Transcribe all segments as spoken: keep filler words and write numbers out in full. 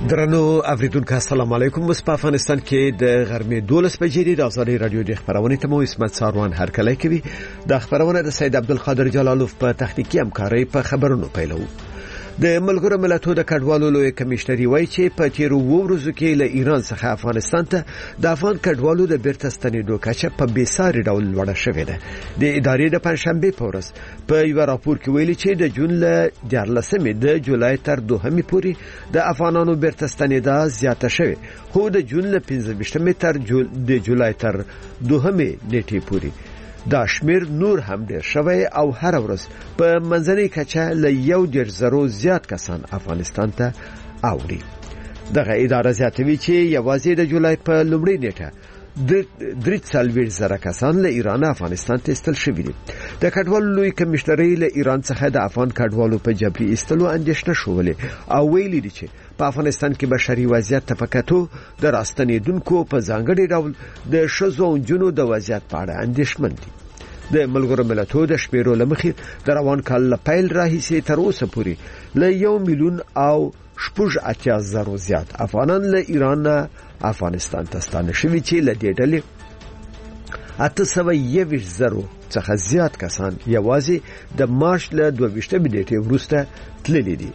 درنو اوریدونکو السلام علیکم. اوس په افغانستان کې د غرمې دولس بجې د آزادۍ رادیو د خبرونه ته مو اسمت ساروان هرکلی کوي. د خبرونه د سید عبدالقادر جلالوف په تخنیکی همکارۍ په خبرونو پیلو. د ملګرو ملتونو د کډوالو لوی کمشنري وایي چې په تیرو ورځو کې له ایران څخه افغانستان ته د افغان کډوالو د بیرته ستنېدو کچه په بیساري ډول لوړه شوې ده. د ادارې د پنځشنبه په ورځ په یو راپور کې ویلي چې د جون له دیارلسمې د جولای تر دوهمې پورې د افغانانو بیرته ستنېدا زیاته شوې، خو د جون له پنځه ویشتمې تر د جولای تر دوهمې نیټې پورې دا شمیر نور هم ډیر شوی او هر ورځ په منځنۍ کچه له یو ډیر زرو زیات کسان افغانستان ته اوړي. دغه اداره زیاتوي چې یوازې د جولای په لومړۍ نیټه د درې څلوېښت زره کسان له ایران افغانستان ته استل شوي دي. د کډوالو لوی کمشنري له ایران څخه د افغان کډوالو په جبري استلو اندېښنه شولې او ویلي دي چې په افغانستان کې بشري وضعیت ته پکاتو د راستنېدونکو په ځانګړي ډول د ښځو او نجونو د وضعیت په اړه اندېښمن دي. د ملګرو ملتونو د شمیرو لمخې د روان کال له پیل راهیسې تر اوسه پورې له یو میلیون او شپږ اتیا زره زیات افغانان له ایران افغانستان ته ستانه شوي چې له دې ډلې اته سوه یوویشت زره څخه زیات کسان یوازې د مارچ له دوه ویشتمې نیټې وروسته تللي دي.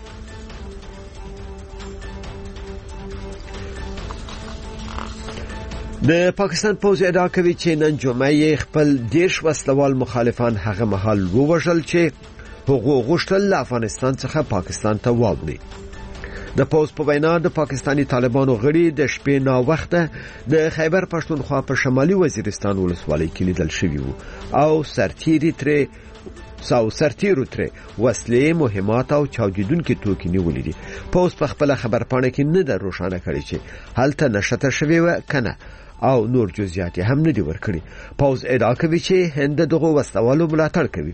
د پاکستان پوځ ادعا کوي چې نن جمعه خپل دیش وسلوال مخالفان هغه مهال ووژل چې هغه غوښتل له افغانستان څخه پاکستان ته واوړي. د پوځ په وینا د پاکستانی طالبانو غړي د شپې نا وخته د خیبر پښتونخوا په شمالي وزیرستان ولسوالۍ کې لیدل شوي وو او سرتیري ترې ساو سرتیرو ترې وسلې، مهمات او چاودیدونکي توکي نیولې دي. پوځ په خپل خبرپاڼه کې نه ده روښانه کړې چې هلته نشته شوی و کنه او نور جزئیات هم نه دي ورکړي. پوځ ادعا کوي چې هند دغه وسلوالو ملاتړ کوي.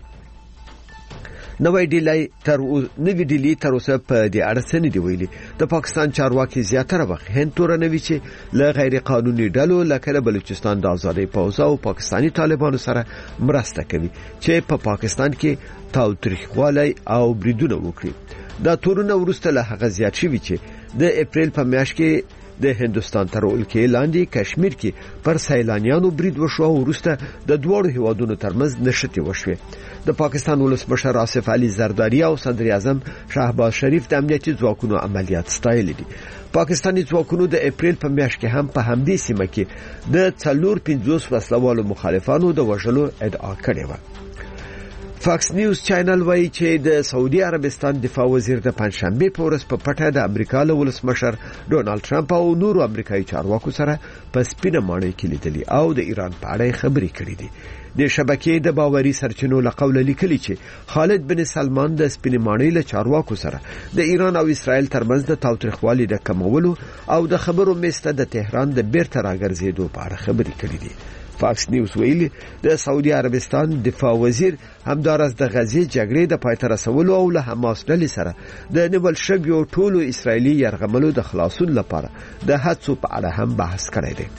نوې ډیلی تر نوې ډیلی تر اوسه په دې اړه څه نه دی ویلي. د پاکستان چارواکي زیاتره وخت هند تورنوي چې له غیر قانوني ډلو لکه د بلوچستان د آزادۍ پوځ او پاکستانی طالبانو سره مرسته کوي چې په پا پاکستان کې تاوتریخوالی او بریدونه وکړي. دا تورونه ورسته له هغه زیات شوي چې د اپریل په میاشت کې د هندستان تر ولکې لاندې کشمیر کې پر سیلانیانو برید وشو او وروسته د دوړو هیوادونو ترمنځ نښتې وشوې. د پاکستان ولسمشر آصف علي زرداری او صدر اعظم شهباز شریف د امنیتي ځواکونو عملیات ستایلي دي. پاکستانی ځواکونو د اپریل په میاشت کې هم په همدې سیمه کې د څلور پنځوس وسلوالو مخالفانو د وژلو ادعا کړې و. فاکس نیوز چینل وایي چې د سعودي عربستان دفاع وزیر د پنځشنبه په ورځ په پټه د امریکا له ولسمشر ډونالد ټرمپ او نورو امریکایي چارواکو سره په سپینه ماڼۍ کې لیدلي او د ایران په اړه خبرې کړې دي. د شبکې د باوري سرچینو له قوله لیکلي چې خالد بن سلمان د سپینه ماڼۍ له چارواکو سره د ایران او اسرائیل ترمنځ د تاوتریخوالي د کمولو او د خبرو مسته د تهران د بیرته راګرځېدو په اړه خبرې کړې دي. فاکس نیوز ویلي د سعودي عربستان دفاع وزیر همدارس د غزې جګړې د پای ته رسولو او له حماس ډلې سره د نیول شویو ټولو اسرایلی یرغملو د خلاصون لپاره د هڅو په اړه هم بحث کړی دی.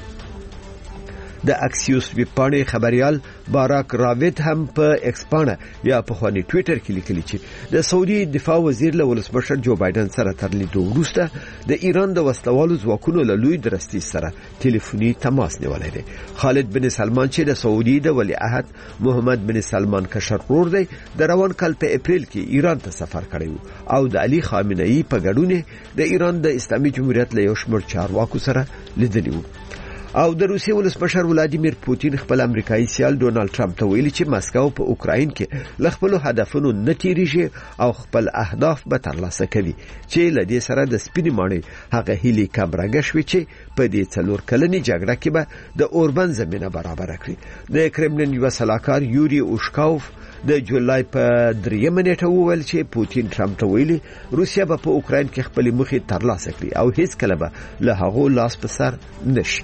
د اکسیوس ویبپاڼې خبريال باراک راوید هم په ایکس پاڼه یا په خواني ټوئیټر کې لیکلي چې د سعودي دفاع وزیر له ولسمشر جو بایدن سره تر لیدو وروسته د ایران د وسلوالو ځواکونو له لوی درستي سره ټلیفوني تماس نیولی دی. خالد بن سلمان چې د سعودي د ولیعهد محمد بن سلمان کشر ورور دی د روان کال په اپریل کې ایران ته سفر کړی او د علي خامنه‌ای په ګډون د ایران د اسلامي جمهوریت له یو شمېر چارواکو سره لیدلی و. او د روسیې ولسمشر ولادیمیر پوتین خپل امریکایي سیال ډونالد ټرمپ ته ویلي چې مسکو په اوکراین کې له خپل هدفونو نه تیریږي او خپل اهداف به ترلاسه کوي چې له دې سره د سپینې ماڼۍ هغه هیلې کمرګه شوې چې په دې څلور کلنې جګړه کې به د اوربند زمينه برابر کړي. د کرملین یو سلاکار یوري اوشکاوف د جولای په دریمه نیټه وویل چې پوتین ټرمپ ته ویلي روسیا به په اوکراین کې خپل موخې ترلاسه کړي او هیڅ کله به له هغو لاس په سر نشي.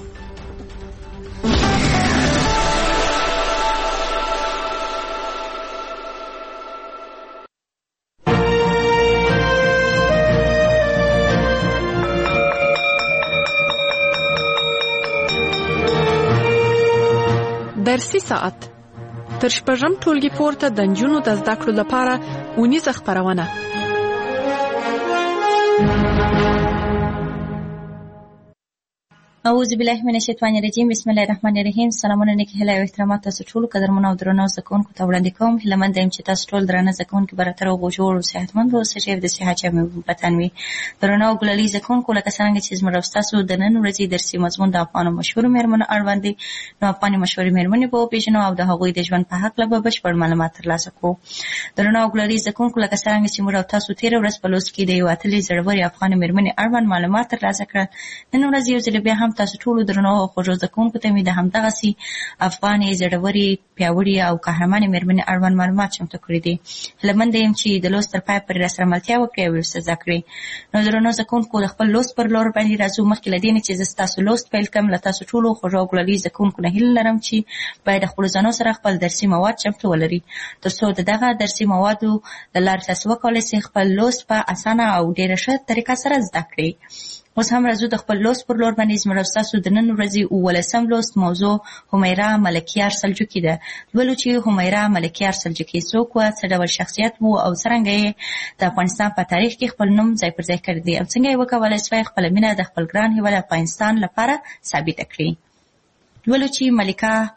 درسي ساعت تر شپږم ټولګي پورته د نجونو د زده کړو لپاره اونیزه خبرونه اعوذ بالله من الشیطان الرجیم. بسم الله الرحمن الرحیم. سلامونه نیک هیله او احترامات تاسو ټول قدرمن او درنو زکونکو ته وړاندې کوم. هیله مند یم چې تاسو ټول درنه زکونکو براتر او جوړ او صحتمند اوسئ چې د صحت چمه وطنوي. درنو ګلالي زکونکو لکه څنګه چې زموږ تاسو د نن ورځې درسي مضمون د افغانو مشهور مېرمنو اړوند دي. نو افغاني مشهور مېرمنې په پیژنو او د هغوی د ژوند په حق له بشپړ معلومات ترلاسه کوو. درنو ګلالي زکونکو لکه څنګه چې موږ تاسو تیر ورځ په لوست کې د یو اتلې زړوري افغاني مېرمنې اړوند معلومات ترلاسه کړل. نن ورځ یو ځل بیا هم تاسو ټول درنو او خوږو زکونکو ته مې د همدغه سي افغاني زړوري پیاوړي او قهرمانې مېرمنې اړوند معلومات چمتو کړي دي. هیله مند یم چې د لوست تر پای پورې راسره ملتیا وکړئ او ورسره زده کړئ. نو درنو زکونکو د خپل لوست پر لور باندې راځو. مخکې له دې نه چې زه ستاسو لوست پیل کړم، له تاسو ټولو خوږو او ګلالي زکونکو نه هیله لرم چې باید د خپلو ځانو سره خپل درسي مواد چمتو ولري، تر څو د دغه درسي موادو د لارې تاسو وکولی شئ خپل لوست په اسانه او ډېره ښه طریقه سره زده کړئ. اوس هم راځو د خپل لوست پر لور باندې. زموږ ستاسو د نن ورځې اوولسم لوست موضوع همیرا ملکیار سلجوقي ده. لولو چې همیرا ملکیار سلجوقي څوک وه، څه ډول شخصیت و او څرنګه یې د افغانستان په تاریخ کې خپل نوم ځای پر ځای کړی دی او څنګه یې وکولی شوی خپله مینه د خپل ګران هېواد افغانستان لپاره ثابته کړي. لولو چې ملکه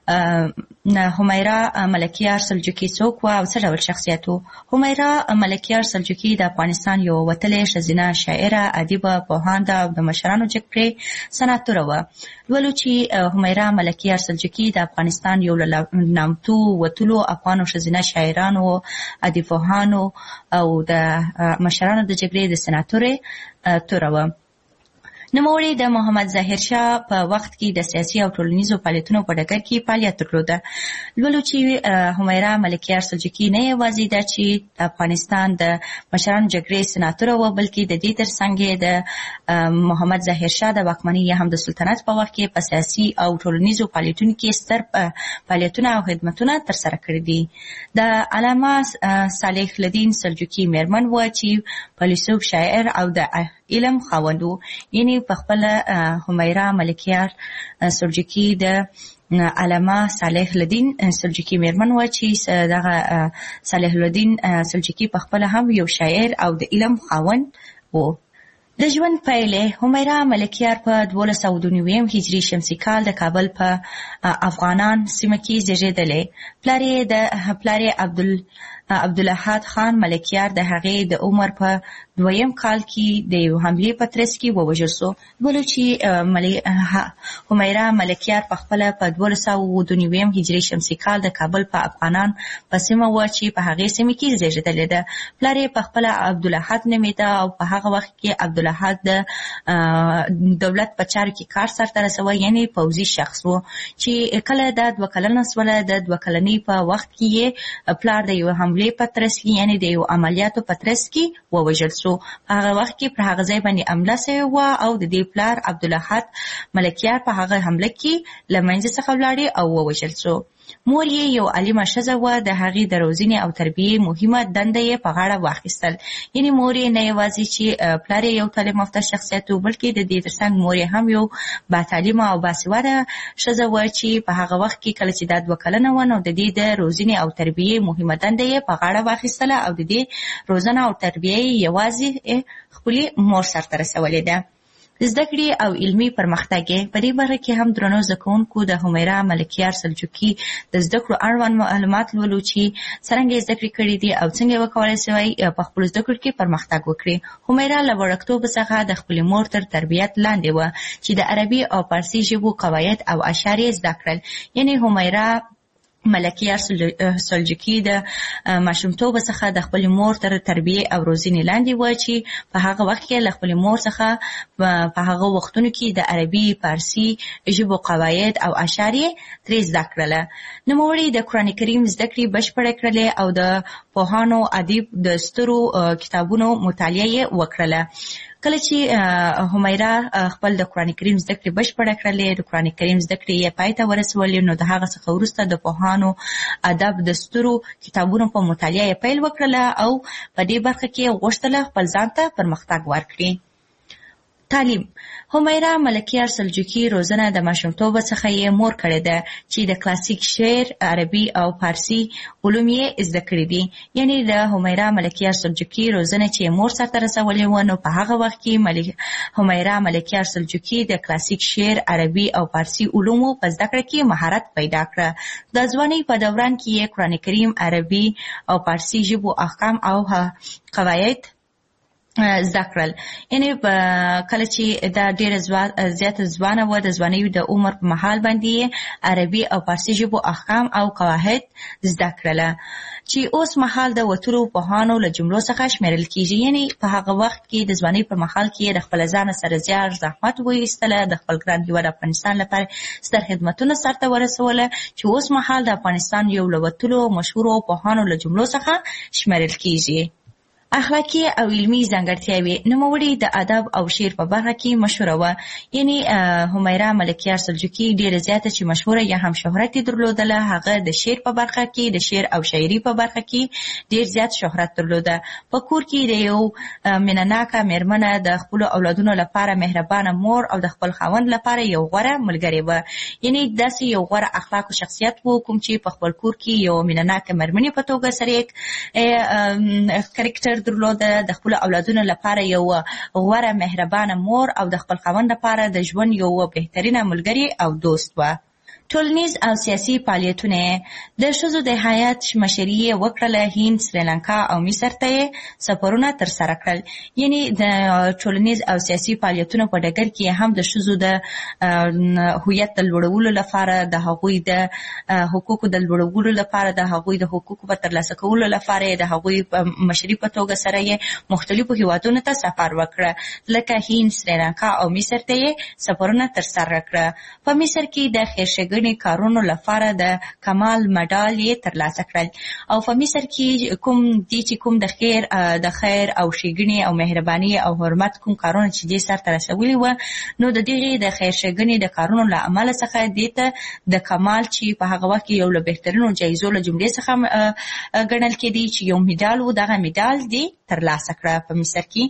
همیرا ملکیار سلجوقي څوک وه او څه ډول شخصیت و. همیرا ملکیار سلجوقي د افغانستان یو وتلې ښځینه شاعره، ادیبه، پوهانده او د مشرانو جګړې سناتوره وه. لولو چې همیرا ملکیار سلجوقي د افغانستان یو له نامتو وتلو افغانو ښځینه شاعرانو، ادیبپوهانو او د مشرانو د جګړې د سناتورې توره وه. نوموړي د محمد ظاهر شاه په وخت کې د سیاسي او ټولنیزو فعالیتونو په ډګر کې فعالیت درلوده. لولو چې همیرا ملکیار سلجوقي نه یوازې ده چې د افغانستان د مشرانو جګړې سناتوره وه، بلکې د دې ترڅنګ د محمد ظاهر شاه د واکمنۍ یا هم د سلطنت په وخت کې په سیاسي او ټولنیزو فعالیتونو کې ستر فعالیتونه او خدمتونه ترسره کړي دي. د علامه صالح الدین سلجوقي مېرمن وه چې فیلسوف، شاعر او د علم خاوند و. یعنی په خپل همیرا ملکیار سلجوقي د علامه صالح الدین سلجوقي مېرمن وه چې دغه صالح الدین سلجوقي په خپل هم یو شاعر او د علم خاوند و. د ژوند پیلې همیرا ملکیار په دولس سوه دوه نوي هجري شمسي کال د کابل په افغانان سیمه کې زیږېدلی. پلار یې د پلار یې عبدال عبدالاحد خان ملکیار د هغې د عمر په دویم کال کې د یو حملې په ترڅ کې ووژل سو. لولو چې همیرا ملکیار په خپله په دولس سوه دوه نوي هجري شمسي کال د کابل په افغانان په سیمه وه چې په هغې سیمې کې زیږېدلې ده. پلار یې په خپله عبدالاحد نومېده او په هغه وخت کې عبدالاحد د دولت په چارو کې کار سرته رسوه، یعنې پوځي شخص و چې کله دا دوه کلنه سوله. د دوه کلنۍ په وخت کې یې پلار د یو حملې په ترڅ کې، یعنې د یو عملیاتو په ترڅ کې ووژل سو. په هغه وخت کې پر هغه ځای باندې حمله سوې وه او د دې پلار عبدالاحد ملکیار په هغه حمله کې له منځه څخه ولاړې او ووژل سو. مور یې یو عالمه ښځه وه. د هغې د روزنې او تربیې مهمه دنده یې په غاړه واخیستل. یعنې مور یې نه یوازې چې پلار یې یو تعلیم یافته شخصیت و، بلکې د دې ترڅنګ مور یې هم یو باتعلیمه او باسواده ښځه وه چې په هغه وخت کې کله چې دا دوه کلنه وه نو د دې د روزنې او تربیې مهمه دنده یې په غاړه واخیستله او د دې روزنه او تربیه یې یوازې خپلې مور سرته رسولې ده. زده کړې او علمي پرمختګ په دې برخه کې هم درنو زده کوونکو د همیرا ملکیار سلجوقي د زده کړو اړوند معلومات لولو چې څرنګه یې زده کړې کړي دي او څنګه یې وکولی شوی په خپلو زده کړو کې پرمختګ وکړي. همیرا له وړکتوبه څخه د خپلې مور تر تربیت لاندې وه چې د عربي او فارسي ژبو قواعد او اشعار یې زده کړل. یعنې همیرا ملکیار سلجوقي د ماشومتوبه څخه د خپلې مور تر تربیې او روزنې لاندې وه چې په هغه وخت کې له خپلې مور څخه په هغه وختونو کې د عربي، فارسي ژبو قواعد او اشعار یې ترې زده کړله. نوموړي د قرآن کریم زده کړې بشپړه کړلې او د پوهانو، ادیب د سترو کتابونو مطالعه یې وکړله. کله چې همیرا خپل د قرآن کریم زده کړې بشپړه کړلې، د قرآن کریم زده کړې یې پای ته ورسولې، نو د هغه څخه وروسته د پوهانو، ادب د سترو کتابونو په مطالعه یې پیل وکړله او په دې برخه کې غوښتله خپل ځان ته پرمختګ ورکړي. تعلیم. همیرا ملکیار سلجوقي روزنه د ماشومتوبه څخه یې مور کړې ده چې د کلاسیک شعر، عربي او فارسي علوم یې زده کړي دي. یعنی د همیرا ملکیار سلجوقي روزنه چې مور سرته رسولې و، نو په هغه وخت کې ملک... همیرا ملکیار سلجوقي د کلاسیک شعر، عربي او فارسي علومو په زده کړه کې مهارت پیدا کړ. د ځوانۍ په دوران کې یې قرآن کریم، عربي او فارسي ژبو احکام او قواعد زده کړل. یعنی کله چې دا ډېره زیاته ځوانه وه، د ځوانۍ د عمر په مهال باندې عربي او فارسي ژبو احکام او قواعد زده کړله چې اوس مهال د وتلو پوهانو له جملو څخه شمیرل کیږي. یعنی په هغه وخت کې د ځوانۍ پر مهال کې د خپل ځان سره زیار زحمت وایستله، د خپل ګران هیواد افغانستان لپاره ستر خدمتونه سرته ورسوله چې اوس مهال د افغانستان یو له وتلو مشهورو پوهانو له جملو څخه شمیرل کیږي. اخلاقی او علمی ځانګړتیاوې. نوموړې د ادب او شعر په برخه کې مشهوره وه. یعنی همیرا ملکیار سلجوقي ډېره زیاته چې مشهوره یا هم شهرت یې درلودله، هغه د شعر په برخه کې، د شعر او شاعري په برخه کې ډېر زیات شهرت درلوده. په کور کې د یو مینه‌ناکه مېرمنه، د خپلو اولادونو لپاره مهربانه مور او د خپل خاوند لپاره یو غوره ملګری وه. یعنی داسې یو غوره اخلاق او شخصیت و کوم چې په خپل کور کې یو مینه‌ناکه مېرمنې په توګه سره یې کرکټر درلوده، د خپل اولادونو لپاره یو غوره مهربانه مور او د خپل خاوند لپاره د ژوند یو بهترینه ملګری او دوست و. ټولنیز او سیاسي فعالیتونه. د ښځو د حیات مشري یې وکړله. هند، سریلانکا او مصر ته یې سفرونه ترسره کړل. یعنی د ټولنیز او سیاسي فعالیتونو په ډګر کې هم د ښځو د هویت د لوړولو لپاره، د هغوی د حقوقو د لوړولو لپاره، د هغوی د حقوقو په ترلاسه کولو لپاره د هغوی مشري په توګه سره یې مختلفو هیوادونو ته سفر وکړه، لکه هند، سریلانکا او مصر ته یې سفرونه ترسره کړه. په مصر کې د خیرښېګڼې کارونو لپاره د کمال مډال یې ترلاسه کړل. او په مصر کې کوم دي چې کوم د خیر د خیر او ښېګڼې او مهرباني او حرمت کوم کارونه چې دې سرته رسولي وه، نو د دغې د خیر ښېګڼې د کارونو له امله څخه دې ته د کمال چې په هغه وخت کې یو له بهترینو جایزو له جملې څخه ګڼل کېدی چې یو مډال و، دغه مډال دې ترلاسه کړه په مصر کې.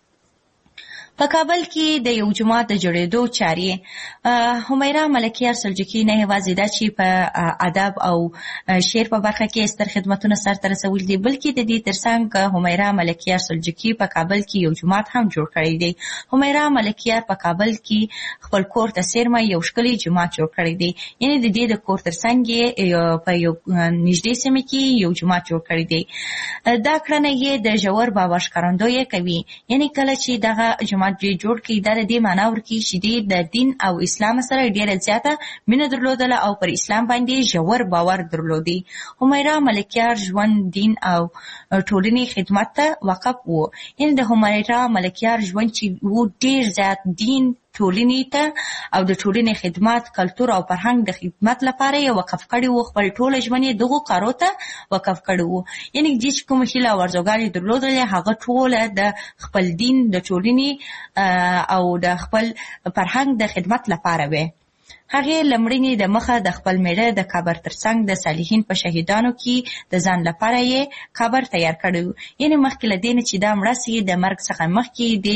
په کابل کې د یو جومات د جوړېدو چارې. همیرا ملکیار سلجوقي نه یوازې دا چې په ادب او شعر په برخه کې ستر خدمتونه سرته رسولي دي، بلکې د دې ترڅنګ همیرا ملکیار سلجوقي په کابل کې یو جومات هم جوړ کړی دی. همیرا ملکیار په کابل کې خپل کور ته څیرمه یو ښکلی جومات جوړ کړی دی. یعنی د دې د کور ترڅنګ یې په یو نږدې سیمه کې یو جومات جوړ کړی دی. دا کړنه یې د ژور باور ښکارندویي کوي. یعنی کله چې دغه جومات جوړ کړي، دا د دې معنا ورکوي چې دې د دین او اسلام سره ډېره زیاته مینه درلودله او پر اسلام باندې ژور باور درلودي. همیرا ملکیار ژوند، دین او ټولنې خدمت ته وقف و. یعنی د همیرا ملکیار ژوند چې و ډېر زیات دین، ټولنې ته او د ټولنې خدمت، کلتور او فرهنګ د خدمت لپاره یې وقف کړی و. خپل ټول ژوند یې دغو کارو ته وقف کړی و. یعنی دې چې کومه هیله او ارزوګانې درلودلې، هغه ټوله د خپل دین، د ټولنې او د خپل فرهنګ د خدمت لپاره وې. هغې له مړینې د مخه د خپل میړه د قبر ترڅنګ د صالحین په شهیدانو کې د ځان لپاره یې قبر تیار کړی و. یعنې مخکې له دې نه چې دا مړه سي، د مرګ څخه مخکې د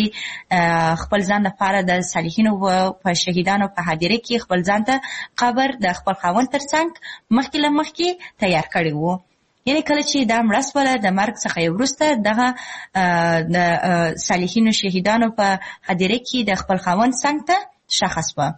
خپل ځان لپاره د صالحینو په شهیدانو په حاضرۍ کې خپل ځان ته قبر د خپل خاوند ترڅنګ مخکې له مخکې تیار کړی و. یعنی کله چې دا مړه سوله، د مرګ څخه وروسته دغه د صالحینو شهیدانو په حاضرۍ کې د خپل خاوند څنګ ته ښخه سوه.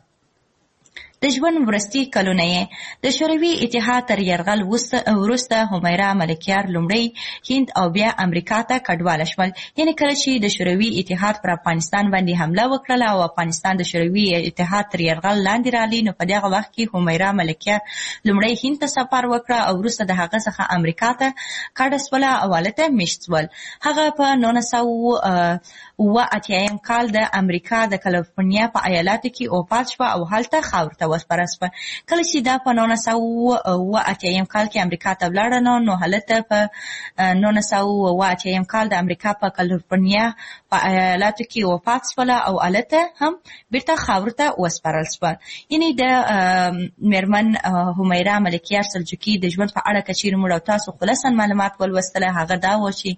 د ژوند وروستي کلونه یې د شوروي اتحاد تر یرغل وروسته همیرا ملکیار لومړی هند او بیا امریکا ته کډواله شول. یعنې کله چې د شوروي اتحاد پر افغانستان باندې حمله وکړله او افغانستان د شوروي اتحاد تر یرغل لاندې راغلی، نو په دغه وخت کې همیرا ملکیار لومړی هند ته سفر وکړه او وروسته د هغه څخه امریکا ته کډه سوله او هلته میشت سول. هغه په نولس سوه اوه اتیایم کال د امریکا د کالیفورنیا په ایالاتو کې وفات شوه او هلته خاورو ته وسپارل شوه. کله چې دا په نولس سوه اوه اتیا کال کې امریکا ته ولاړه نو هلته په نولس سوه اوه اتیا کال د امریکا په کالیفورنیا په ایالاتو کې وفات شوله او هلته هم بیرته خاورو ته وسپارل شوه. یعنې د میرمن همیرا ملکیار سلجوقي د ژوند په اړه که چیرې موږ او تاسو خلاصا معلومات ولوستله هغه دا و چې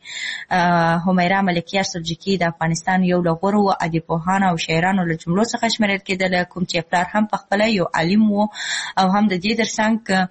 همیرا ملکیار سلجوقي د افغانستان یو له غوره ادیبپوهانو او شاعرانو له جملو څخه شمیرل کېدله، کوم چې پلار هم پخپله یو عالم و او هم د دې ترڅنګ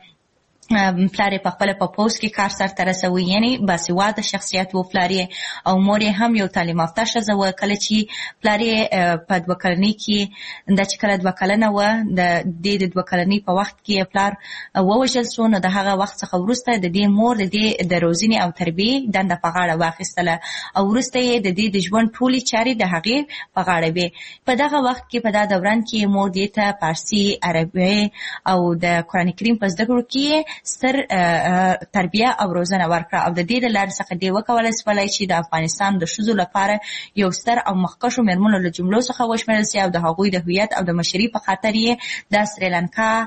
پلار یې پخپله په پوځ کې کار سرته رسوي، یعنې باسواده شخصیت و پلار یې، او مور یې هم یو تعلیم یافته ښځه وه. کله چې پلار یې په دوه کلنۍ کې دا چې کله دوه کلنه وه د دې د دوه کلنۍ په وخت کې پلار ووژل شو، نو د هغه وخت څخه وروسته د دې مور د دې د روزنې او تربیې دنده په غاړه واخیستله او وروسته یې د دې د ژوند ټولې چارې د هغې په غاړه وې. په دغه وخت کې په دا دوران کې مور دې ته فارسي، عربي او د قرآن کریم په زده کړو کې ستر تربیه او روزنه ورکړه او د دې د لارې څخه دې وکولی شولی چې د افغانستان د ښځو لپاره یو ستر او مخکښو میرمنو له جملو څخه وشمېرل سي او د هغوی د هویت او د مشري په خاطر یې د سریلانکا،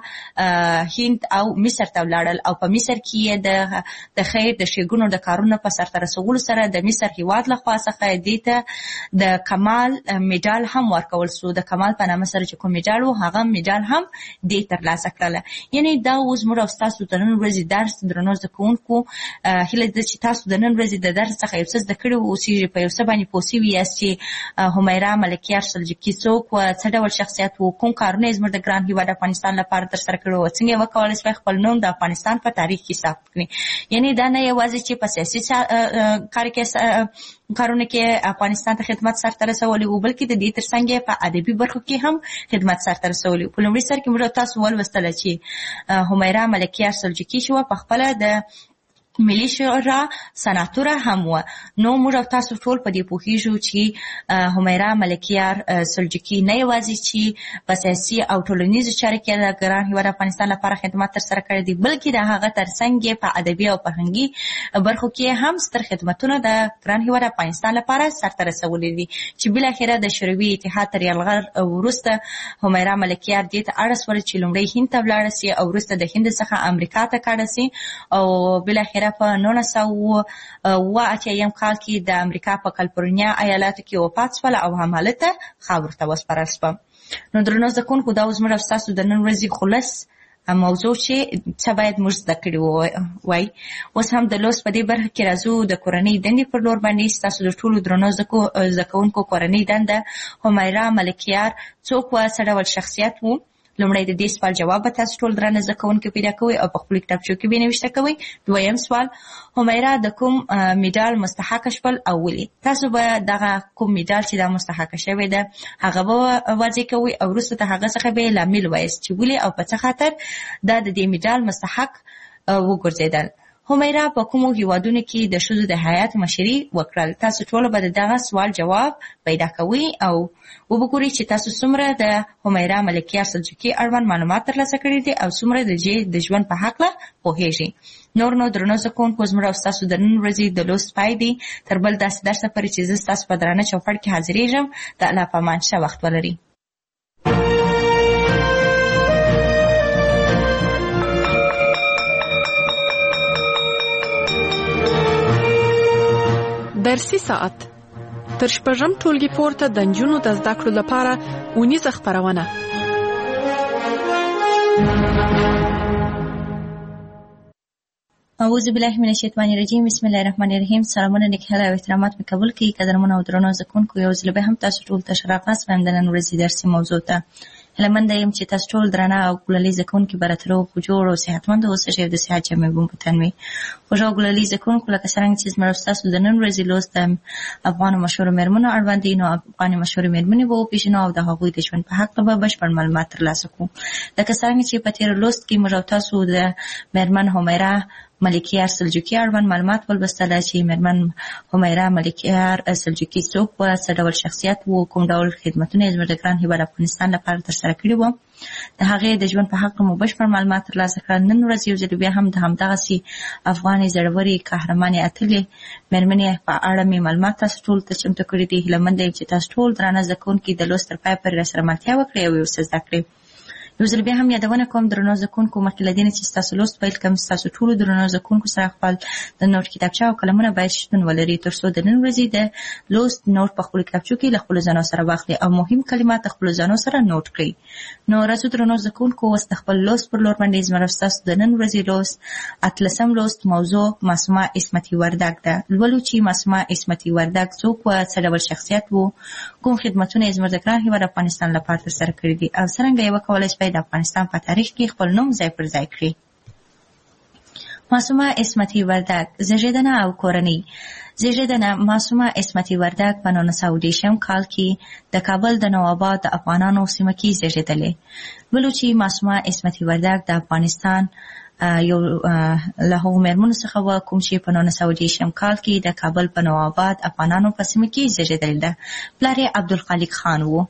هند او مصر ته ولاړل او په مصر کې یې د د خیر د ښېګڼو د کارونو په سرته رسولو سره د مصر هېواد له خوا څخه دې ته د کمال میډال هم ورکول سو. د کمال په نامه سره چې کوم میډال و هغه میډال هم دې ترلاسه کړله. یعنې دا اوس موږ او ستاسو د نن ورځې درس درنو زده کوونکو هیله ده چې تاسو د نن ورځې د درس څخه یو څه زده کړي اوسئ، په یو څه باندې پوه سوي یاست چې همیرا ملکیار سلجوقي څوک وه، څه ډول شخصیت و، کوم کارونه یې زموږ د ګران هېواد افغانستان لپاره ترسره کړي وو، څنګه یې وکولی شوی خپل نوم د افغانستان په تاریخ کې ثبت کړي. یعنې دا نه یوازې چې په سیاسي کار کې کارونه کې افغانستان ته خدمت سرته رسولی و، بلکې د دې ترڅنګ یې په ادبي برخو کې هم خدمت سرته رسولی و. په لومړي سر کې موږ تاسو ولوستله چې همیرا ملکیار سلجوقي چې وه پخپله د ملي شورا سناتوره هم وه. نو موږ او تاسو ټول په دې پوهېږو چې همیرا ملکیار سلجوقي نه یوازې چې په سیاسي او ټولنیزو چارو کې د ګران هېواد افغانستان لپاره خدمت ترسره کړی دی، بلکې د هغه ترڅنګ یې په ادبي او فرهنګي برخو کې هم ستر خدمتونه د ګران هېواد افغانستان لپاره سرته رسولي دي چې بالاخره د شوروي اتحاد تر یرغل وروسته همیرا ملکیار دې ته اړ شوله چې لومړی هند ته ولاړه سي او وروسته د هند څخه امریکا ته کډه سي او بالاخره په نولس سوه اوه اتیا کال کې د امریکا په کالیفورنیا ایالاتو کې وفات شوله او هم هلته خاورو ته وسپارل شوه. نو درنو زده کوونکو دا اوس موږ او ستاسو د نن ورځې خلص موضوع چې څه باید موږ زده کړي وای. اوس هم د لوست په دې برخه کې راځو د کورنۍ دندې پر لور باندې. ستاسو د ټولو درنو زده کوونکو کورنۍ دنده همیرا ملکیار څوک وه، څه ډول شخصیت و؟ لومړی د دې سوال جواب به تاسو ټول درانه زده کوونکي پیدا کوئ او په خپلو کتابچو کې به یې نوشته کوئ. دویم سوال، همیرا د کوم میډال مستحقه شول او ولې؟ تاسو به دغه کوم میډال چې دا مستحقه شوی ده هغه به واضح کوئ او وروسته د هغه څخه به یې لامل وایاست چې ولې او په څه خاطر دا د دې میډال مستحق وګرځېدل. همیرا په کومو هیوادونو کې د ښځو د حیات مشري وکړل؟ تاسو ټول به د دغه سوال جواب پیدا کوئ او وګورئ چې تاسو څومره د همیرا ملکیار سلجوقي اړوند معلومات ترلاسه کړي دي او څومره د دې د ژوند په هکله پوهیږئ. نور نو درنو زده کوونکو زموږ او ستاسو د نن ورځې د لوست پای دی. تر بل داسې درسه پورې چې زه ستاسو په درانه چوپړ کې حاضرېږم. د الله په امان ښه وخت ولرئ. درسي ساعت تر شپږم ټولګي پورته د نجونو د زده کړو لپاره اونیزه خپرونه. اعوذ بالله من الشیطان الرجیم. بسم الله الرحمن الرحیم. سلامونه، نیکهیله او احترامات مې قبول کړئ. قدرمنو او درنو زده کوونکو، یو ځل بیا هم تاسو ټول ته ښه راغلاست وایم د نن ورځې درسي موضوع ته. هیله منده یم چې تاسو ټول درانه او ګلالي زده کوونکي به راته روغ جوړ او صحتمند اوسئ او د صحت جامې به مو په تن وي. خوږ او ګلالي زده کوونکو، لکه څرنګه چې زما او ستاسو د نن ورځې لوست د افغانو مشهورو میرمنو اړوند دی، نو افغاني مشهورې میرمنې به وپېژنو او د هغوی د ژوند په هکله به بشپړ معلومات ترلاسه کړو. لکه څرنګه چې په تېر لوست کې موږ او تاسو د میرمن همیرا ملکیار سلجوقي اړوند معلومات ولوستله چې میرمن همیرا ملکیار سلجوقي څوک وه، څه ډول شخصیت و، کوم ډول خدمتونه یې زموږ د ګران هېواد افغانستان لپاره ترسره کړي وو. د هغې د ژوند په هکله مو بشپړ معلومات ترلاسه کړل. نن ورځ یو ځل بیا هم د همدغسې افغانې زړورې قهرمانې اتلې میرمنې په اړه مې معلومات تاسو ټول ته چمتو کړي دي. هیله منده یم چې تاسو ټول درانه زده کوونکي د لوست تر پایه پورې راسره ملتیا وکړئ او یو څه زده کړئ. یو ځل بیا هم یادونه کوم درنو زده کوونکو، مخکې له دې نه چې ستاسو لوست پیل کړم، ستاسو ټولو درنو زده کوونکو سره خپل د نوټ کتابچه او قلمونه باید شتون ولري تر څو د نن ورځې د لوست نوټ په خپلو کتابچو کې له خپلو ځانو سره واخلي او مهم کلمات خپلو ځانو سره نوټ کړئ. نو راځو درنو زده کوونکو، اوس د خپل لوست پر لور باندې زموږ ستاسو د نن ورځې لوست اتلسم لوست موضوع معصومه عصمتي وردګ ده. لولو چې معصومه عصمتي وردګ څوک وه، څه ډول شخصیت و، کوم خدمتونه یې زموږ د ګران هېواد افغانستان لپاره ترسره کړي دي او څرنګه یې وکولی شي د افغانستان په تاریخ کې خپل نوم ځای پر ځای کړي. معصومه عصمتي وردګ، زیږېدنه او کورنۍ. زیږېدنه معصومه عصمتي وردګ په نولس سوه دېرشم کال کې د کابل د نوآباد د افغانانو سیمه کې زیږېدلې. ولو چې معصومه عصمتي وردګ د افغانستان یو له هغو مېرمنو څخه وه کوم چې په نولس سوه دېرشم کال کې د کابل په نوآباد افغانانو په سیمه کې زیږېدلې ده. پلار یې عبدالخالق خان و.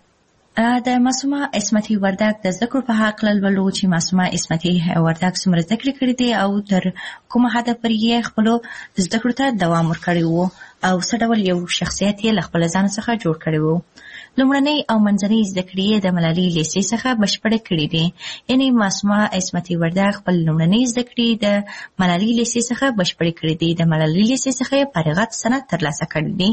د معصومه عصمتي وردګ د زده کړو په هکله لولو چې معصومه عصمتي وردګ څومره زده کړې کړې دي او تر کومه حده پورې یې خپلو زده کړو ته دوام ورکړی و او څه ډول یو شخصیت یې له خپله ځان څخه جوړ کړی و. لومړنۍ او منځنۍ زده کړې یې د ملالۍ لیسې څخه بشپړې کړې دي. یعنې معصومه عصمتي وردګ خپل لومړنۍ زده کړې د ملالۍ لیسې څخه بشپړې کړې دي. د ملالۍ لیسې څخه یې فارغت سند ترلاسه کړی دی.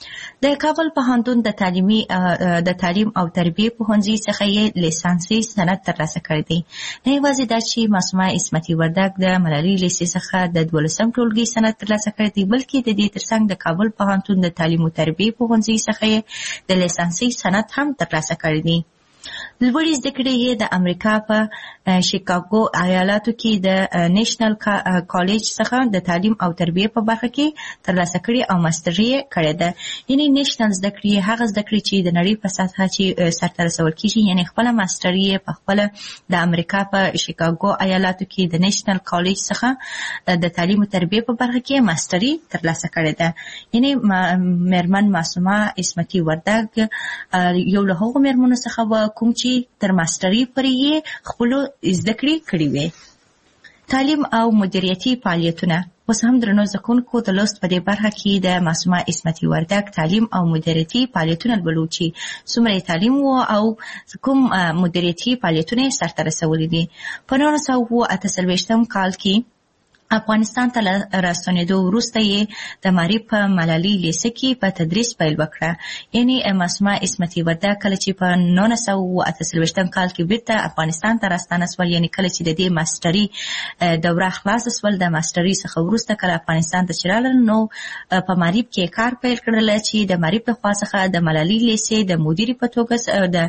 د کابل پوهنتون د تعلیمي د تعلیم او تربیې پوهنځي څخه یې لیسانسي سند ترلاسه کړی دی. نه یوازې دا چې معصومه عصمتي وردګ د ملالۍ لیسې څخه د دولسم ټولګي سند ترلاسه کړی دی، بلکې د دې ترڅنګ د کابل پوهنتون د تعلیم او تربیې پوهنځي څخه یې د لیسانسي سند هم ترلاسه کړی دی. لوړې زده کړې یې د امریکا په شیکاګو ایالاتو کې د نیشنل کالج څخه د تعلیم او تربیې په برخه کې ترلاسه کړې او ماستري یې کړې ده. یعنې نیشنل زده کړې هغه زده کړې چې د نړۍ په سطحه چې سرته رسول کېږي، یعنې خپله ماستري یې په خپله د امریکا په شیکاګو ایالاتو کې د نیشنل کالج څخه د تعلیم او تربیې په برخه کې ماستري ترلاسه کړې ده. یعنې مېرمن معصومه عصمتي وردګ یو له هغو مېرمنو څخه وه کوم چې تر ماستري پورې یې خپلو زده کړې کړې وې. تعلیم او مدیریتي فعالیتونه. اوس هم درنو زده کوونکو د لوست په دې برخه کې د معصومه عصمتي وردګ تعلیم او مدیریتي فعالیتونه لولو چې څومره یې تعلیم و او کوم مدیریتي فعالیتونه یې سرته رسولي دي. په نولس سوه اته څلوېښتم کال کې افغانستان ته راستنېدو وروسته یې د معارف په ملالۍ لیسه کې په تدریس پیل وکړه. یعنې معصومه عصمتي وردګ کله چې په نولس سوه اته څلوېښتم کال کې بیرته افغانستان ته راستانه سول، یعنې کله چې د دې ماستري دوره خلاصه سول، د ماستري څخه وروسته کله افغانستان ته چې راغلل نو په معارف کې کار پیل کړل چې د معارف له خوا څخه د ملالۍ لیسې د مدیرې په توګه د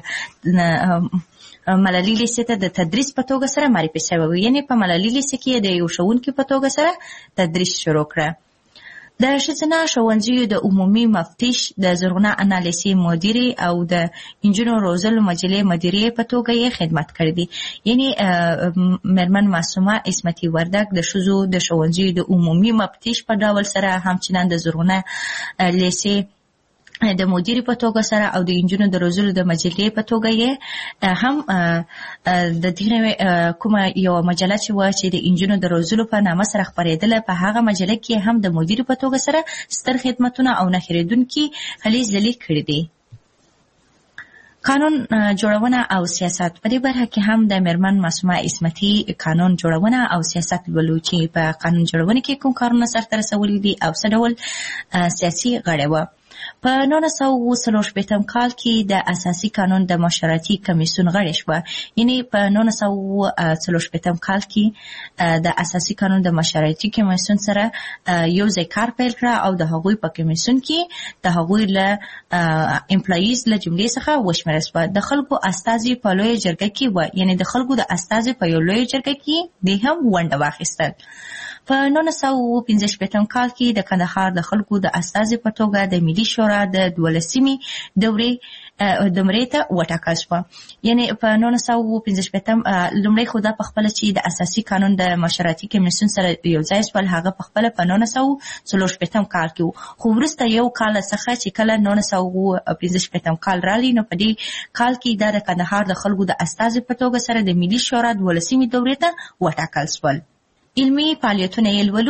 ملالۍ لیسې ته د تدریس په توګه سره معرفي شوی و. یعنې په ملالۍ لیسې کې د یو ښوونکي په توګه سره تدریس شروع کړه. د ښځینه ښوونځیو د عمومي مفتش، د زرغونه انا لیسې مدیرې او د انجونو روزلو مجلې مدیرې په توګه یې خدمت کړی دی. یعنې مېرمن معصومه عصمتي وردګ د ښځو د ښوونځیو د عمومي مفتش په ډول سره همچنان د زرغونه لیسې د مدیرې په توګه سره او د انجونو د روزلو د مجلې په توګه یې هم د دې کومه یو مجله چې وه چې د انجونو د روزلو په نامه سره خپرېدله، په هغه مجله کې هم د مدیرې په توګه سره ستر خدمتونه او نه هېرېدونکي هلې ځلې کړي دي. قانون جوړونه او سیاست. په دې برخه کې هم د مېرمن معصومه عصمتي قانون جوړونه او سیاست لولو چې په قانون جوړونه کې کوم کارونه سرته رسولي دي او څه ډول سیاسي غړې وه. په نولس سوه څلور شپېتم کال کې د اساسي قانون د مشورتي کمیسیون غړې شوه. یعنې په نولس سوه څلور شپېتم کال کې د اساسي قانون د مشورتي کمیسیون سره یو ځای کار پیل کړه او د هغوی په کمیسیون کې د هغوی له امپلایز له جملې څخه وشمېرل شوه. د خلکو استازي په لویه جرګه کې وه، یعنې د خلکو د استازي په یو لویه جرګه کې دې هم ونډه واخیستل. په نولس سوه پنځه شپېتم کال کې د کندهار د خلکو د استازي په توګه د ملي شورا د دولسمې دورې دمرې ته وټاکل شوه. یعنې په نولس سوه پنځه شپېتم لومړی خو دا پخپله چې د اساسي قانون د مشورتي کمیسیون سره یو ځای شول، هغه پخپله په نولس سوه څلور شپېتم کال کې و. خو وروسته یو کال څخه چې کله نولس سوه پنځه شپېتم کال راغلی نو په دې کال کې دا د کندهار د خلکو د استازي په توګه سره د ملي شورا دولسمې دورې ته وټاکل شول. علمي فعالیتونه یې لولو.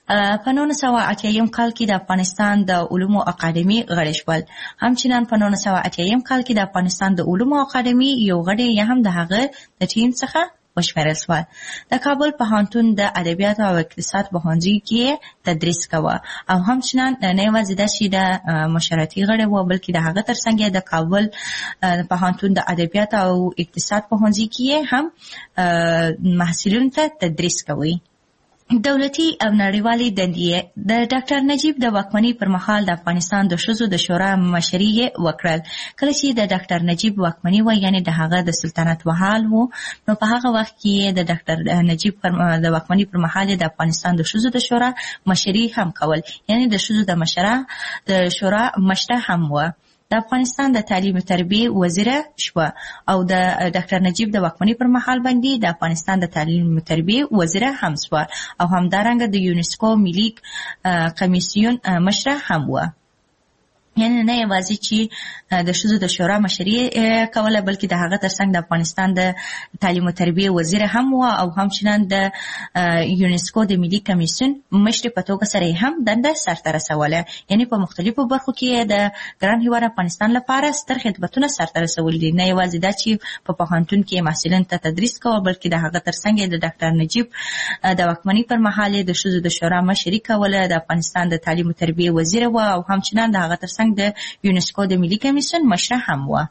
په نولس سوه اتیایم کال کې د افغانستان د علومو اکاډمي غړي شول. همچنان په نولس سوه اتیایم کال کې د افغانستان د علومو اکاډمي یو غړی یا هم د هغه د ټیم څخه وشمېرل شول. د کابل پوهنتون د ادبیاتو او اقتصاد پوهنځي کې تدریس کوه او همچنان نه یوازې دا چې د مشرتي غړی و بلکې د هغه ترڅنګ د کابل پوهنتون د ادبیاتو او اقتصاد پوهنځي کې هم محصلینو ته تدریس کوي. دولتي او نړیوالي دندې د ډاکټر نجیب د واکمنۍ پر مهال د افغانستان د ښځو د شورا مشري وکړل. کله چې د ډاکټر نجیب واکمنۍ و یعنی د هغه د سلطنت وحال وو نو په هغه وخت کې د ډاکټر نجیب پر د واکمنۍ پر مهال د افغانستان د ښځو د شورا مشري هم کول یعنی د ښځو د مشره د شورا مشره هم و. د افغانستان د تعلیم او تربیه وزیره شو او د ډاکټر نجیب د واکمنۍ پر مهال باندې د افغانستان د تعلیم او تربیه وزیره هم شو او همدارنګه د یونسکو ملي کمیسیون مشره هم و. یعنی نه یوازې چې د ښځو د شورا مشري کوله بلکې د هغه ترڅنګ د افغانستان د تعلیم او تربیه وزیر هم و او همچنان د یونسکو د ملي کمیسیون مشر په توګه سره هم دنده سرته رسوله. یعنی په مختلفو برخو کې د ګران هیواد افغانستان لپاره ستر خدمتونه سرته رسول دي. نه یوازې دا چې په پوهنتون کې محصلین ته تدریس کوه بلکې د هغه ترڅنګ د ډاکټر نجیب د واکمنۍ پر مهال د ښځو د شورا مشري کوله. د افغانستان د تعلیم او تربیه وزیر و او همچنان د هغه ترڅنګ د یونسکو د ملي کمیسیون مشره هم و.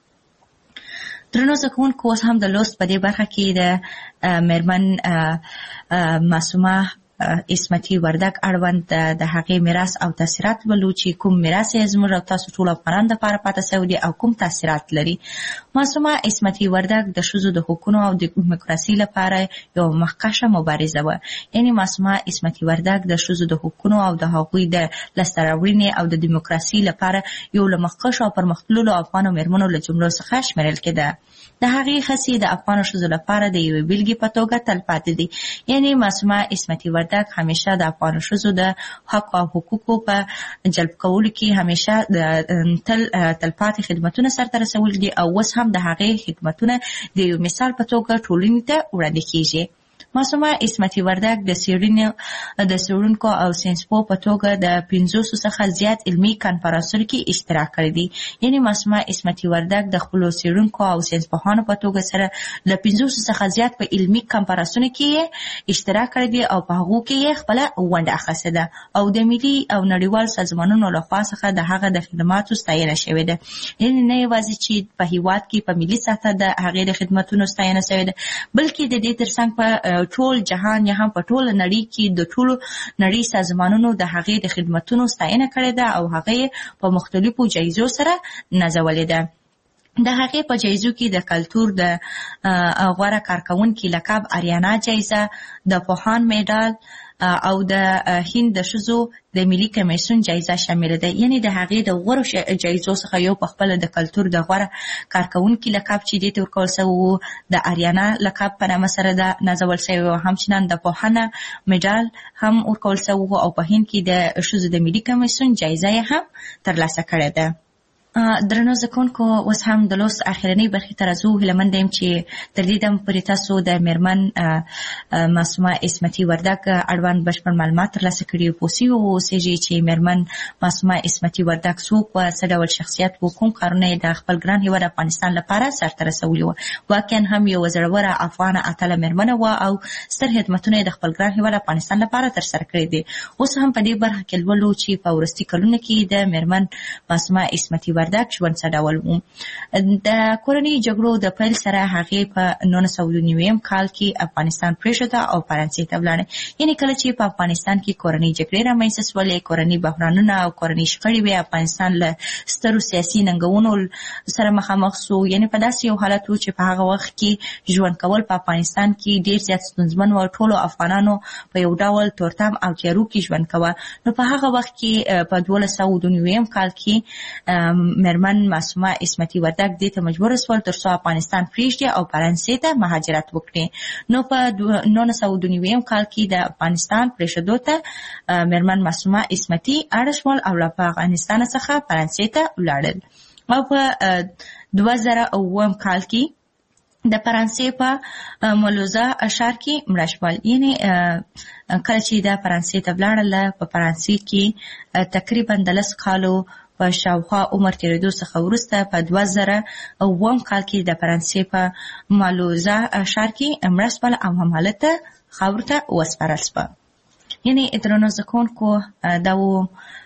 درنو زده کوونکو اوس هم د لوست په دې برخه کې د میرمن معصومه اسمتي وردګ اړوند د هغې میراث او تاثیرات ولو چې کوم میراث یې زموږ او تاسو ټول افغانانو دپاره پاته سوی دی او کوم تاثیرات لري. معصومه اسمتي وردګ د ښځو د حقونو او د دیموکراسۍ لپاره یو مخکښه مبارزه وه. یعنی معصومه اسمتي وردګ د ښځو د حقونو او د هغوی د لاسته راوړنې او د دیموکراسۍ لپاره یو له مخکښو او پرمختللو افغانو میرمنو له جملو څخه شمیرل کېده. د هغې هڅې د افغانو ښځو لپاره د یوې بېلګې په توګه تل پاتې دي. یعنی معصومه اسمتي وردګ همیشه د افغانو ښځو د حق او حقوقو په جلب کولو کې همیشه تل تلپاتې خدمتونه سرته رسولي دي او اوس هم د هغې خدمتونه د یو مثال په توګه ټولنې ته وړاندې کېږي. معصومه اسمتي وردګ د څېړنې د څېړونکو او ساینسپوه په توګه د پنځوسو څخه زیات علمي کنفرانسونو کې اشتراک کړی دی. یعنی معصومه اسمتي وردګ د خپلو څېړونکو او ساینسپوهانو په توګه سره له پنځوسو څخه زیات په علمي کنفرانسونو کې اشتراک کړی دی او په هغو کې یې خپله ونډه اخیستې ده او د ملي او نړیوال سازمانونو لخوا څخه د هغه د خدماتو ستاینه شوې ده. یعنی نه یوازې چې په هېواد کې په ملي سطحه د هغې د خدمتونو ستاینه شوې ده بلکې د دې ترڅنګ په ټول جهان یا هم په ټوله نړۍ کې د ټولو نړۍ سازمانونو د هغې د خدمتونو ستاینه کړې ده او هغې په مختلفو جایزو سره نازولې ده. د هغې په جایزو کې د کلتور د غوره کارکوونکي لقب اریانا جایزه، د پوهان میډال او د هند د ښځو د ملي کمیسیون جایزه شامل ده. یعنی د هغې د غوره جایزو څخه یو په خپله د کلتور د غوره کارکوونکي لقب چې دې ته ورکول شوی و د اریانا لقب په نامه سره ده نازول شوی و. همچنان د پوهنه میډال هم ورکول شوی و او په هند کې د ښځو د ملي کمیسیون جایزه یې هم ترلاسه کړې ده. درنو زده کوونکو اوس هم د لوست اخرنۍ برخې ته راځو. هیله یم چې تر دې دمه پورې تاسو د میرمن معصومه اسمتي وردګ اړوند بشپړ معلومات ترلاسه کړي او پوه سوي اوسېږئ چې میرمن معصومه اسمتي وردګ څوک وه، څه ډول شخصیت و، کوم کارونه یې د خپل ګران هېواد افغانستان لپاره سرته رسولي وه. واقعا هم یوه زړوره افغانه اتله میرمنه وه او ستر خدمتونه یې د خپل ګران هېواد افغانستان لپاره ترسره کړي دي. اوس هم په دې برخه کې لولو چې په وروستي کلونو کې د میرمن معصومه اسمتي وردګ ژوند څه ډول و. د کورنۍ جګړو د پیل سره هغې په نولس سوه نویم کال کې افغانستان پرېښوده او فرانسې ته ولاړه. یعنې کله چې په افغانستان کې کورنۍ جګړې رامنځته شولې، کورنۍ بحرانونه او کورنۍ شخړې وې، افغانستان له سترو سیاسي ننګونو سره مخامخ سو. یعنې په داسې یو حالت و چې په هغه وخت کې ژوند کول په افغانستان کې ډېر زیات ستونزمن و. ټولو افغانانو په یو ډول تورتم او تیارو کې ژوند کوه. نو په هغه وخت کې په دولس سوه نویم کال کې میرمن معصومه اسمتي وردګ دې ته مجبور شول تر څو افغانستان پرېږدي او فرانسې ته مهاجرت وکړي. نو په نولس سوه نویم کال کې د افغانستان پرېښودو ته میرمن معصومه اسمتي اړ شول او له افغانستان څخه فرانسې ته ولاړل. او په دوه زره اووم کال کې د فرانسې په مولوزا ښار کې مړه شول. یعنی کله چې د فرانسې ته ولاړله په فرانسې کې تقریبا د لس کالو په شاوخوا عمر تېرېدو څخه وروسته په دوه زره اووم کال کې د فرانسې په مالوزا ښار کې مړه شول او همالته خاورو ته وسپارل شوه. یعنی درنو زده کوونکو دا و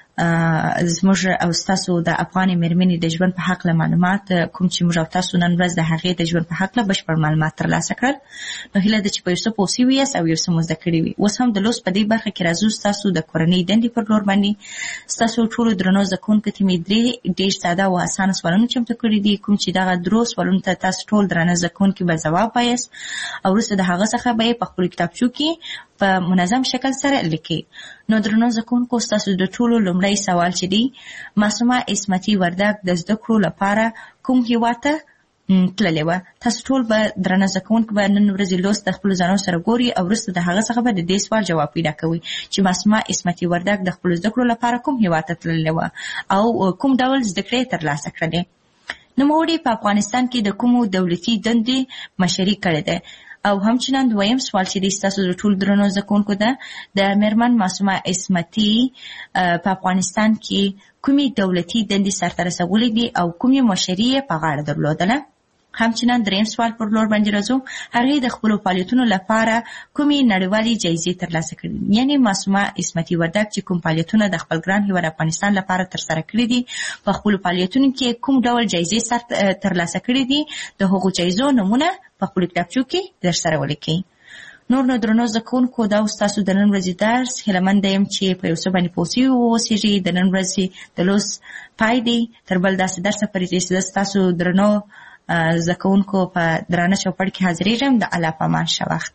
زموږ او ستاسو د افغانې مېرمنې د ژوند په هکله معلومات کوم چې موږ او تاسو نن ورځ د هغې د ژوند په هکله بشپړ معلومات ترلاسه کړل. نو هیله ده چې په یو څه پوه سوي یاست او یو څه مو زده کړي وي. اوس هم د لوست په دې برخه کې راځو ستاسو د کورنۍ دندې پر لور باندې. ستاسو ټولو درنو زده کوونکو ته مې درې ډېر ساده او اسانه سوالونه چمتو کړي دي، کوم چې دغه درو سوالونو ته تاسو ټول درانه زده کوونکي به ځواب وایاست او وروسته د هغه څخه به یې په خپلو کتابچو کې په منظم شکل سره لیکي. نو درنو زده کوونکو ستاسو د ټولو لومړی سوال چې دی، معصومه عصمتي وردګ د زده کړو لپاره کوم هېواد ته تللې وه؟ تاسو ټول به درنه زده کوونکي به نن ورځې لوست د خپلو ځانونو سره ګوري او وروسته د هغه څخه به د دې سوال جواب پیدا کوئ چې معصومه عصمتي وردګ د خپلو زده کړو لپاره کوم هېواد ته تللې وه او کوم ډول زده کړې یې ترلاسه کړلې. نوموړې په افغانستان کې د کومو دولتي دندې مشري کړې ده؟ او همچنان دویم سوال چې دی ستاسو د ټولو درنو زده کوونکو ده، د مېرمن معصومه عصمتي په افغانستان کې کومې دولتي دندې سرته رسولې دي او کومې مشري یې په غاړه درلودله؟ همچنان دریم سوال پر لور باندې راځو، هغې د خپلو فعالیتونو لپاره کومې نړیوالې جایزې ترلاسه کړي؟ یعنې معصومه عصمتي وردګ چې کوم فعالیتونه د خپل ګران هېواد افغانستان لپاره ترسره کړي دي، په خپلو فعالیتونو کې کوم ډول جایزې سر ترلاسه کړي دي، د هغو جایزو نومونه په خپلو کتابچو کې در سره ولیکئ. نور نو درنو زده کوونکو دا ستاسو د نن ورځې درس. هیله یم چې په یو څه باندې پوه سوي واوسېږئ. د نن ورځې د لوست پای دی. تر بل داسې درسه پورې چې زه ستاسو درنو زده کوونکو په درانه چوپړ کې حاضرېږم. د الله په امان ښه وخت.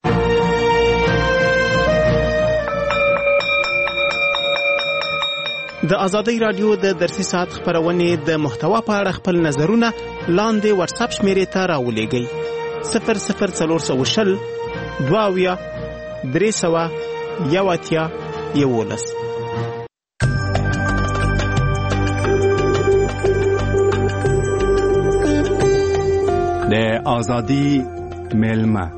د ازادۍ راډیو د درسي ساعت خپرونې د محتوا په اړه خپل نظرونه لاندې واتساپ شمیرې ته راولېږئ: صفر صفر څلور سوه شل دوه اویا درې سوه یو اتیا یولس. د ازادي مېلمه.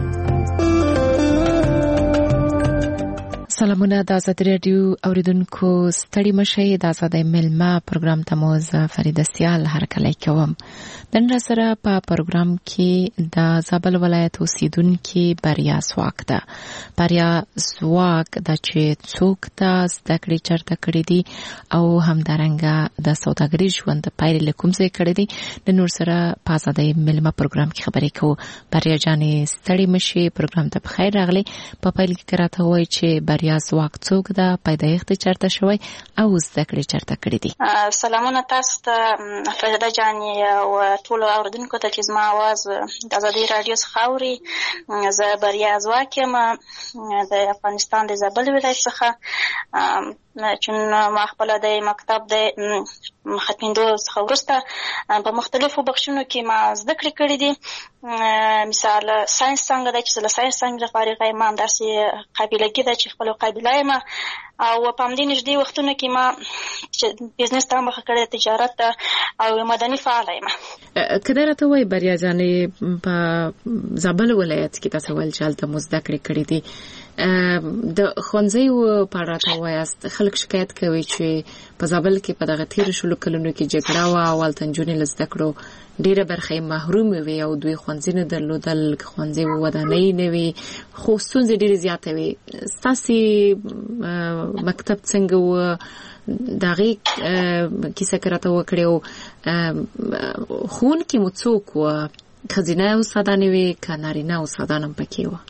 سلامونه د ازادي راډیو اوریدونکو، ستړي مشئ. د ازادي مېلمه پروګرام ته مو زه فریده سیال هرکلی کوم. نن را سره په پروګرام کې د زابل ولایت اوسیدونکي بریا سواک ده. بریا سواک د چې څوک د زده کړې چرته کړې دي او همدارنګه د سوداګرۍ ژوند د پایلې له کوم ځای کړې دي، د نور سره په ازادي مېلمه پروګرام کې خبرې کوو. بریا جانې ستړي مشئ، پروګرام ته بخیر راغلی. په پیل کې راته وایي چې بریا سواک څوک ده، پیدایښت چرته شوی او زده کړې چرته کړې دي. سلامونه تاسو ته فریده جانې او ټولو اوریدونکو ته چې زما اواز د ازادي راډیو څخه اوري. زه بریا سواک یم د افغانستان د زابل ولایت څخه، چون ما خپل د مکتب د ختمېدو څخه وروسته په مختلفو بخشونو کې ما زده کړې کړې دي. مثال ساینس څنګه ده چې زه له ساینس څنګه فارغه یم، همداسې قابلګي ده چې خپله قابله یم. او په همدې نږدې وختونو کې ما بزنس ته مخه کړې، تجارت ته او مدني فعاله یم. که دا راته وایي بریا جانې، په زابل ولایت کې تاسو ویل چې هلته مو زده کړې کړې دي، د ښوونځیو په اړه راته ووایاست. خلک شکایت کوي چې په زابل کې په دغه تېرو شلو کلونو کې جګړه وه او هلته نجونې له زده کړو ډېره برخه یې محرومې وې او دوی ښوونځي نه درلودل، ښوونځي ودانۍ نه وې، خو ستونزې ډېرې زیاتې وې. ستاسې مکتب څنګه و؟ د هغې کیسه که راته وکړې او ښوونکي مو څوک وه؟ ښځینه استادانې وې که نارینه استادان هم پکې وه؟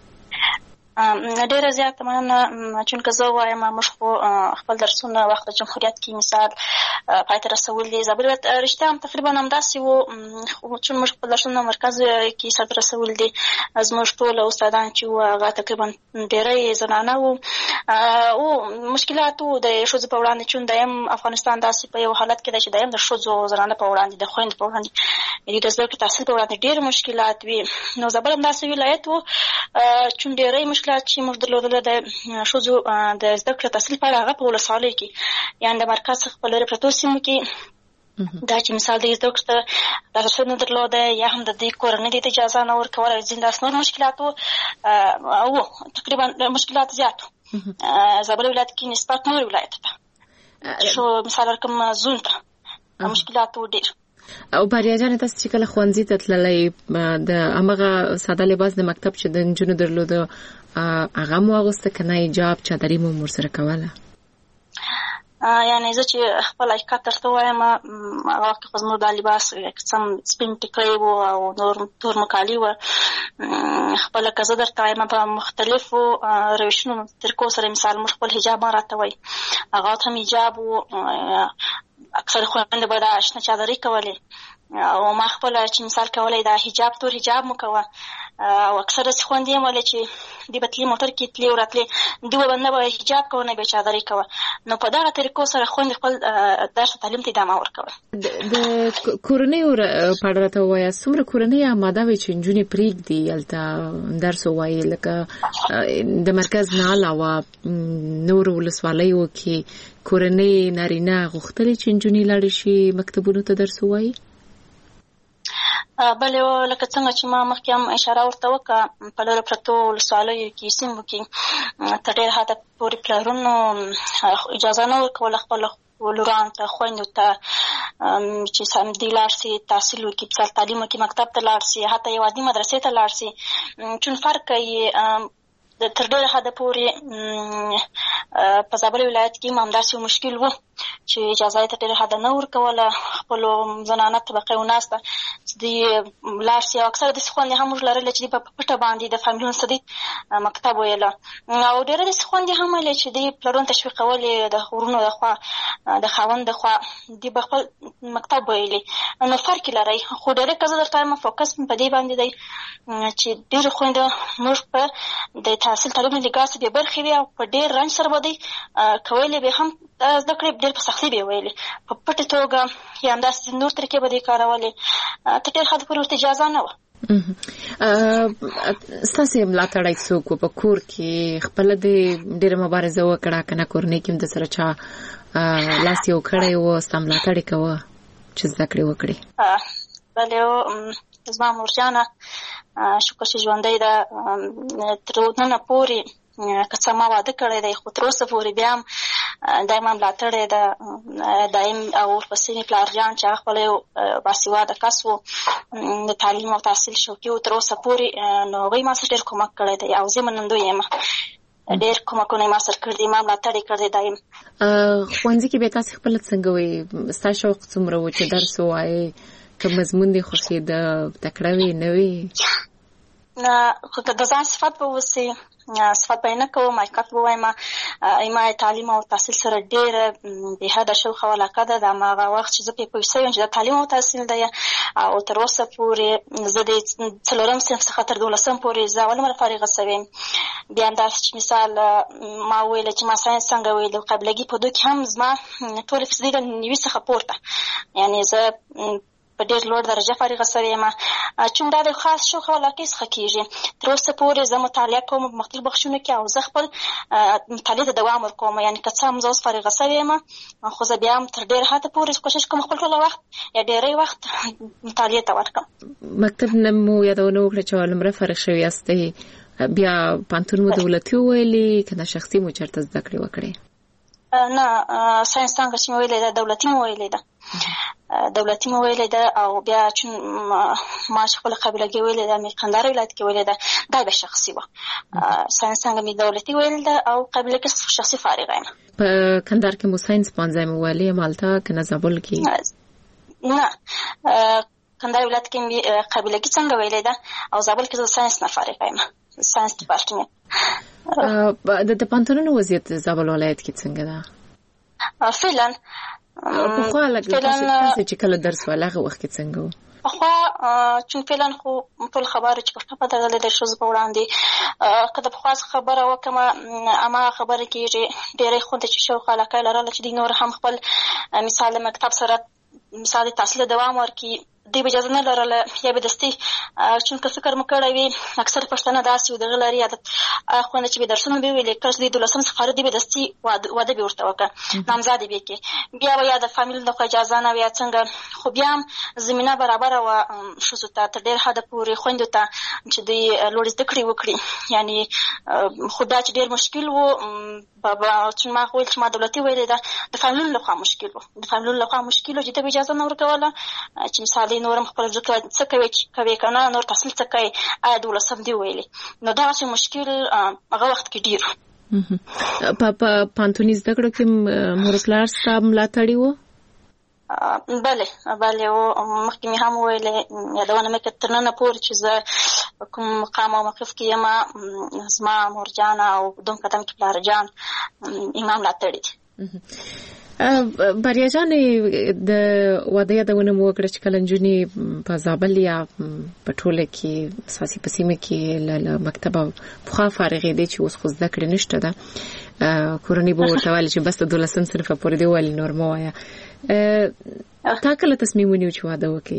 ډیره زیاته مننه. چون که زه وایم موږ خو خپل درسونه وخت د جمهوریت کې مثال پای ته رسولي دي. زابل ولایت رښتیا هم تقریبا همداسې و، چون موږ خپل درسونه مرکز کې سرته رسولي دي. زموږ ټول استادان چې وو هغه تقریبا ډېری زنانه وو. او مشکلات وو د ښځو په وړاندې، چون دایم افغانستان داسې په یو حالت کې دی چې دایم د ښځو زنانه په وړاندې، د خویندو په وړاندې، یعنې د زده کړې تحصیل په وړاندې ډېر مشکلات وي. نو زابل همداسې ولایت و، چون ډېری مشکلات چې موږ درلودله د ښځو د زده کړې تحصیل په اړه هغه په ولسوالیو کې، یعنې د مرکز څخه په لرې پرتو سیمو کې دا چې مثال د زده کړې د لاسرسي نه درلوده یا هم د دې کورنۍ د اجازه نه ورکوله ځینې داسې نور مشکلات وو تقریبا مشکلات زیات زابل ولایت کې نسبت نور ولایت ته شو مثال ورکړم زون ته مشکلات وو ډېر او باریا جان تاسو چې کله ښوونځي ته تللی د همغه ساده لباس د مکتب چې د نجونو درلوده هغه مو اغوسته که نه حجاب چادري مو ورسره کوله یعنې زه چې خپل حقیقت درته وایم هغه وخت کې خو زموږ دا لباس سم سپین ټیکری و او نور تور مکالي وه خپله که زه درته وایم په مختلفو روشونو طریقو سره مثال موږ خپل حجاب ما راته وایي هغه هم حجاب و اکثر خویندې به دا شنه چادري کولې او ما خپله چې مثال کولی دا حجاب تور حجاب مو کوه او اکثر داسې خویندې یم ویلې چې دوی به تلې موټر کې تلې وراتلې دوی به نه به حجاب کوه نه به یې چادري کوه نو په دغه طریقو سره خویندې خپل درس او تعلیم ته ادامه ورکوه د کورنیو په اړه راته ووایه څومره کورنۍ اماده وي چې نجونې پرېږدي هلته درس ووایي لکه د مرکز نه علاوه نورو ولسوالیو کې کورنۍ نارینه غوښتلې چې نجونې لاړې شي مکتبونو ته درس ووایي بلې لکه څنګه چې ما مخکې هم اشاره ورته وکړه په لرو پرتو ولسوالیو کې سیمو کې تر ډېر حده پورې پلرونو اجازه نه ورکوله خپلو لورانو ته خویندو ته چې دوی لاړ شي تحصیل وکړي مثال تعلیم وکړي مکتب ته لاړ شي حتی یو عادي مدرسې ته لاړ شي چون فرق کوي تر ډېره حده پورې په زابل ولایت کې هم همداسې مشکل و چې اجازه یې تر ډېره حده نه ورکوله خپلو زنانه طبقې وناسته چې دوی لاړ شي او اکثره داسې خویندې هم موږ لرلې چې دوی په پټه باندې د فامیلونو څخه دوی مکتب ویله او ډېره داسې خویندې هم ویلې چې دوی پلرونو تشویقولې د ورونو د خوا د خاوند د خوا دوی به خپل مکتب ویلې نو فرق لري خو ډېرې که زه درته وایم فوکس مې په دې باندې دی چې ډېرې خویندې موږ په د تحصیل تعلیم له لګاسې بې برخې وي او په ډېر رنج سره به دوی کولی به هم زده کړې ډېر په سختۍ به یې ویلې په پټه توګه یا همداسې نور طریقې به دوی کارولې تر ډېر حده پورې ورته اجازه نه وه ستاسې ملاتړی څوک و په کور کې خپله دې ډېره مبارزه وکړه که نه کورنۍ کې هم د سره چا لاس یو کړی و ستا ملاتړ یې کوه چې زده کړې وکړې بلې زما مورجانه شکر چې ژوندۍ ده تر ننه پورې که څه ما واده کړی دی خو تر اوسه پورې بیا هم دایما ملاتړ یې ده دایم او ورپسې مې پلار جان چې هغه خپله یو باسواده کس و د تعلیم او تحصیل شوقي و تر اوسه پورې نو هغوی ما سره ډېر کومک کړی دی او زه منندوی یم ډېر کومکونه یې ما سره کړي دي ما ملاتړ یې کړی دایم ښوونځي کې بیا تاسې خپله څنګه وې ستا شوق څومره و چې درس ووایې که مضمون دې خوښېده تکړه وې نه وې خو که د ځان صفت به اوسي صفت به یې نه کوم حقیقت به وایم ما تعلیم او تحصیل سره ډېره بې حده شوق او علاقه ده د هماغه وخت چې زه پرې پوه شوې یم چې دا تعلیم او تحصیل دی او تر اوسه پورې زه د څلورم صنف څخه تر دولسم پورې زه اول عمره فارغه شوې یم بیا همداسې چې مثال ما وویله چې ما ساینس څنګه ویل قابلګي په دو کې هم زما ټولې فیصدۍ له نوي څخه پورته یعنې زه په ډېر لوړ درجه فارغه شوې یم چون دا د خاص شوق او علاقې څخه کېږي تر اوسه پورې زه مطالعه کوم په مختلفو بخشونو کې او زه خپل مطالعې ته دوام ورکوم یعنې که څه هم زه اوس فارغه شوې یم خو زه بیا هم تر ډېره حده پورې کوشش کوم خپل ټوله وخت یا ډېری وخت مطالعې ته ورکړم مکتب نه مو یادونه وکړه چې اول عمره فارغ شوې یاستئ بیا پوهنتون مو دولتي وویلې که نه شخصي مو چېرته زده کړې وکړې نه ساینس څانګه چې مې ویلې ده دولتي مې ویلې ده دولتي مې ویلې ده او بیا چون ما چې خپله قابلګي ویلې ده مې کندهار ولایت کې ویلې ده دا به شخصي وه ساینس څانګه مې دولتي ویلې ده او قابلګي شخصي فارغه یم په کندهار کې مو ساینس پوهنځی مې ویلی یم هلته که نه زابل کې نه کندهار ولایت کې مې قابلګي څنګه ویلې ده او زابل کې زه ساینس نه فارغه یم ساینس ډپارټمنټ د پوهنتونونو وضعیت زابل ولایت کې څنګه ده فعلا پخوا لږ تاسې چې کله درس ویل هغه وخت کې څنګه و پخوا چون فعلا خو ټول خبره چې پښتو په درغلې د ښځو په وړاندې که د پخوا خبره وکړم هماغه خبره کېږي ډېری خویندې چې شوق علاقه یې لرله چې دوی نور هم خپل مثال مکتب سره مثال تحصیل دوام ورکړي دوی به اجازه نه لرله یا به دستي چونکه فکر مو کړی وي اکثر پښتانه داسې وي دغه لري عادت خویندې چې به درسونه به ویلې کله چې دوی دولسم څخه فارغ دي به دستي واده به ورته وکړه نامزادې به یې کړي بیا به یا د فامیل د خوا اجازه نه وي یا څنګه خو بیا هم زمینه برابره وه ښځو ته تر ډېر حده پورې خویندو ته چې دوی لوړې زده کړې وکړي یعنې خو دا چې ډېر مشکل و چې ما ویل چې ما دولتي ویلې ده د فامیلونو لخوا مشکل و د فامیلونو لخوا مشکل و چې ته به اجازه نه ورکوله چې مثالې نور هم خپله زده کړه څه کوې کوې که نه نور تحصیل څه کوې آیا دولسم دې ویلې نو دغسې مشکل هغه وخت کې ډېر و په پوهنتوني زده کړو کې مور پلار ستا ملاتړي وو بله بله و مخکې مې هم وویلې یادونه مې کړه تر ننه پورې چې زه په کوم مقام او موقف کې یم زما مورجان او دوم قدم کې پلار جان امام ملاتړي دي بریا جانې د واده یادونه مو وکړه چې کله نجونې په زابل یا په ټوله کې اساسي په سیمه کې له مکتبه پخوا فارغېدې چې اوس خو زده کړې نشته ده کورنۍ به ورته ویل چې بس د دولسم صنفه پورې دې وویل نور مه وایه تا کله تصمیم ونیو چې واده وکړې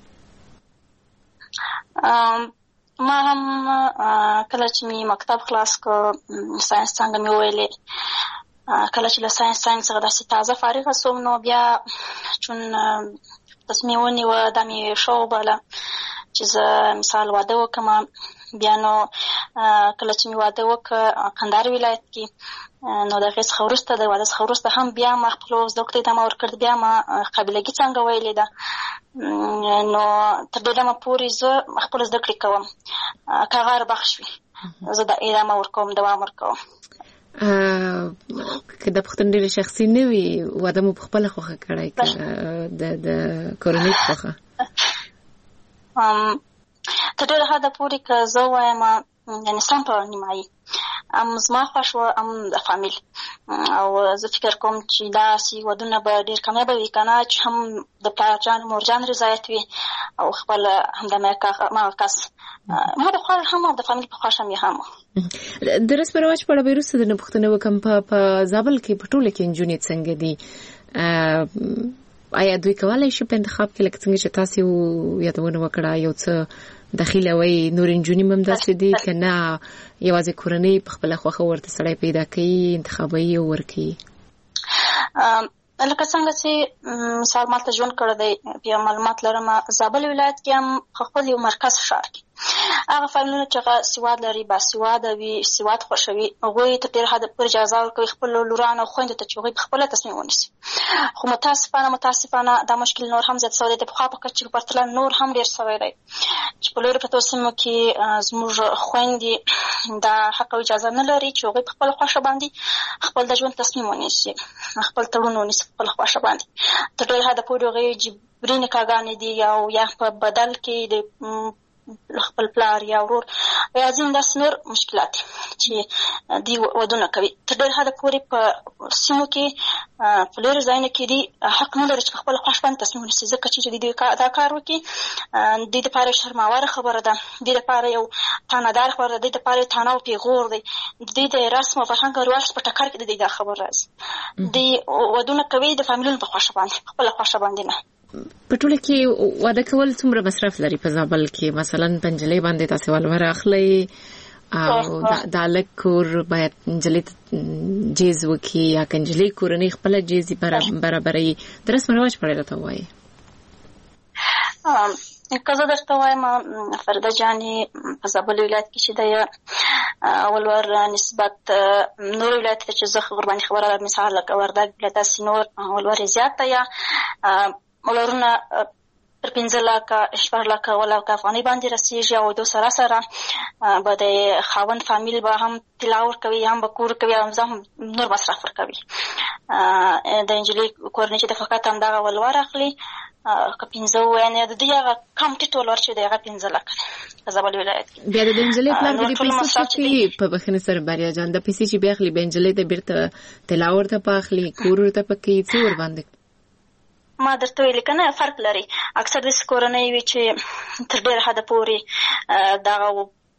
ما هم کله چې مې مکتب خلاص کړ ساینس څانګه مې وویلې کله چې له ساینس څانګې څخه داسې تازه فارغه شوم نو بیا چون تصمیم ونیوه دا مې ښه وباله چې زه مثال واده وکړم بیا نو کله چې مې واده وکړ کندهار ولایت کې نو د هغې څخه وروسته د واده څخه وروسته هم بیا ما خپلو زده کړو ته ادامه ورکړه بیا ما قابلګي څانګه ویلې ده نو تر دې دمه پورې زه خپله زده کړې کوم که هغه هر بخش وي زه د ادامه ورکوم دوام ورکوم که د پښتون ډېرې شخصي نه وي واده مو په خپله خوښه کړی که د کورنۍ په خوښه تر ډېره حده پورې که زه ووایم یعنې سم په نیمایي هم زما خوښ وه هم د فامیل او زه فکر کوم چې داسې ودونه به ډېر کامیابه وي که نه چې هم د پلار جان مور جان رضایت وي او خپل همدغه کس ما د خوا هم او د فامیل په خوا هم یې هم د رسم رواج په اړه به وروسته درنه پوښتنه وکړم په زابل کې په ټوله کې نجونې څنګه دي آیا دوی کولی شي په انتخاب کې لکه څنګه چې تاسې یادونه وکړه یو څه داخلوي نور نجونې هم همداسې دي که نه یوازې کورنۍ په خپله خوښه ورته سړی پیدا کوي انتخابوي او ورکوي لکه څنګه چې مثال مالته ژوند کړی دی بیا معلومات لرم زابل ولایت کې هم خپل یو مرکز ښار کې هغه فامیلونه چې هغه سواد لري باسواده وي سواد خوښوي هغوی تر ډېر حده پورې اجازه ورکوي خپلو لورانو او خویندو ته چې هغوی په خپله تصمیم ونیسي خو متاسفانه متاسفانه دا مشکل نور هم زیات شوی دی د پخوا په کچې په پرتله نور هم ډېر شوی دی چې په لویو پرتو سیمو کې زموږ خویندې دا حق او اجازه نه لري چې هغوی په خپله خوښه باندې خپل د ژوند تصمیم ونیسي خپل تړون ونیسي په خپله خوښه باندې تر ډېر حده پورې هغوی جبري نکاحګانې دي او یا په بدل کې د خپل پلار یا ورور یا ځینې داسې نور مشکلات چې دوی ودونه کوي تر ډېر حده پورې په سیمو کې په لویو ځایونو کې دوی حق نه لري چې په خپله خوښه باندې تصمیم ونیسي ځکه چې دوی دا کار وکړي دوی دپاره یو شرماوره خبره ده دوی دپاره یو طعنهدار خبره ده دوی دپاره یو طعنه او پیغور دی دوی د رسم او فرهنګ او رواج په ټکر کې د دوی دا خبر راځي دوی ودونه کوي د فامیلونو په خوښه باندې په خپله خوښه باندې نه په ټوله کې واده کول څومره مصرف لري په زابل کې مثلا په نجلۍ باندې تاسې ولور اخلئ او د هلک کور باید نجلۍ ته جیز وکړي یا که نجلۍ کورنۍ خپله جیز برابروي د رسم رواج په اړه راته ووایي که زه درته وایم فرده جانې په زابل ولایت کې چې دی ولور نسبت نور ولایت ته چې زه ورباندې خبره مثال لکه وردګ ولایت داسې نور ولور یې زیات دی یا ولورونه پر پنځه لکه شپږ لکه اووه لکه افغانۍ باندې رسېږي او دو سره سره به د خاوند فامیل به هم طلا ورکوي هم به کور کوي هم نور مصرف ورکوي د نجلۍ کورنۍ چې د فقط همدغه ولور اخلي که پنځه ووایي د دوی هغه کم ټیټ ولور چې دی هغه پنځه لکه دی په زابل ولایت کې بیا د نجلۍ پلار به د پیسو څه کوي په بښنې سره بریا جان د پیسې چې بیا اخلي بیا نجلۍ ته بېرته طلا ورته په اخلي کور ورته په کوي څه ورباندې ما درته ویلې که نه فرق لري اکثر داسې کورنۍ وي چې تر ډېره حده پورې دغه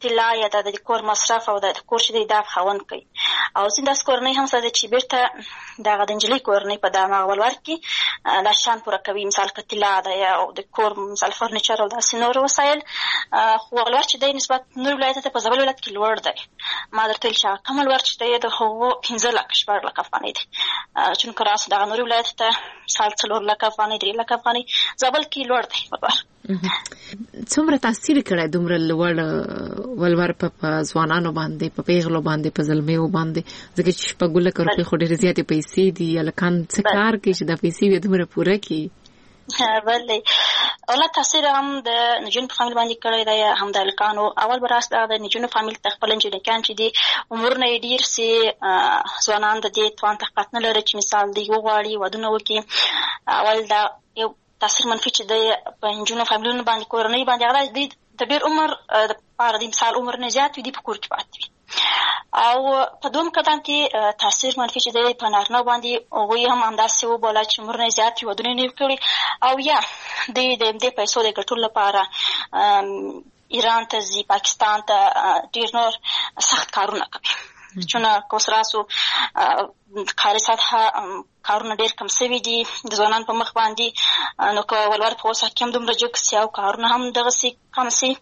طلا یا د کور مصرف او د کور چې د خاوند کوي او ځینې کورنۍ هم سره چې بیرته دغه د نجلۍ کورنۍ په دغه ولور کې دا شان پوره کوي مثال که طلا ده یا د کور مثال فرنیچر او داسې نور وسایل خو ولور چې دی نسبت نور ولایت ته په زابل ولایت کې لوړ دی ما درته ویل چې کوم ولور چې دی د هغو پنځه لکه شپږ لکه افغانۍ دی چونکه راسه دغه نور ولایت ته مثال څلور لکه افغانۍ درې لکه افغانۍ زابل کې لوړ دی ولور څومره تاثیر کړی دومره لوړ ولور په ځوانانو باندې په پیغلو باندې په زلمیو باندې ځکه چې شپږ لکه روپۍ خو ډېرې زیاتې پیسې دي هلکان څه کار کوي چې دا پیسې یې دومره پوره کړي بلې اوله تاثیر هم د نجونو په فامیل باندې کړی دی هم د هلکانو اول به راست د نجونو فامیل ته خپل نجونکیان چې دي عمرونه یې ډېر سي ځوانان د دې توان طاقت نه لري چې مثال دوی وغواړي ودونه وکړي اول دا یو تاثیر منفي چې دی په نجونو فامیلونو باندې کورنۍ باندې هغه دوی د ډېر عمر دپاره د مثال عمر نه زیات وي دوی په کور کې پاتې وي او په دوم قدم کې تاثیر منفي چې دی په نارینه باندې هغوی هم همداسې وبوله چې عمر نه زیات وي ودونه یې کړي او یا دوی د همدې پیسو د ګټلو لپاره ایران ته ځي پاکستان ته ډېر نور سخت کارونه کوي چون که اوس راسو کاري سطحه کارونه ډېر کم سوي دي د ځوانانو په مخ باندې نو که ولور په اوسه کې هم دومره جګ سي او کارونه هم دغسې کم سي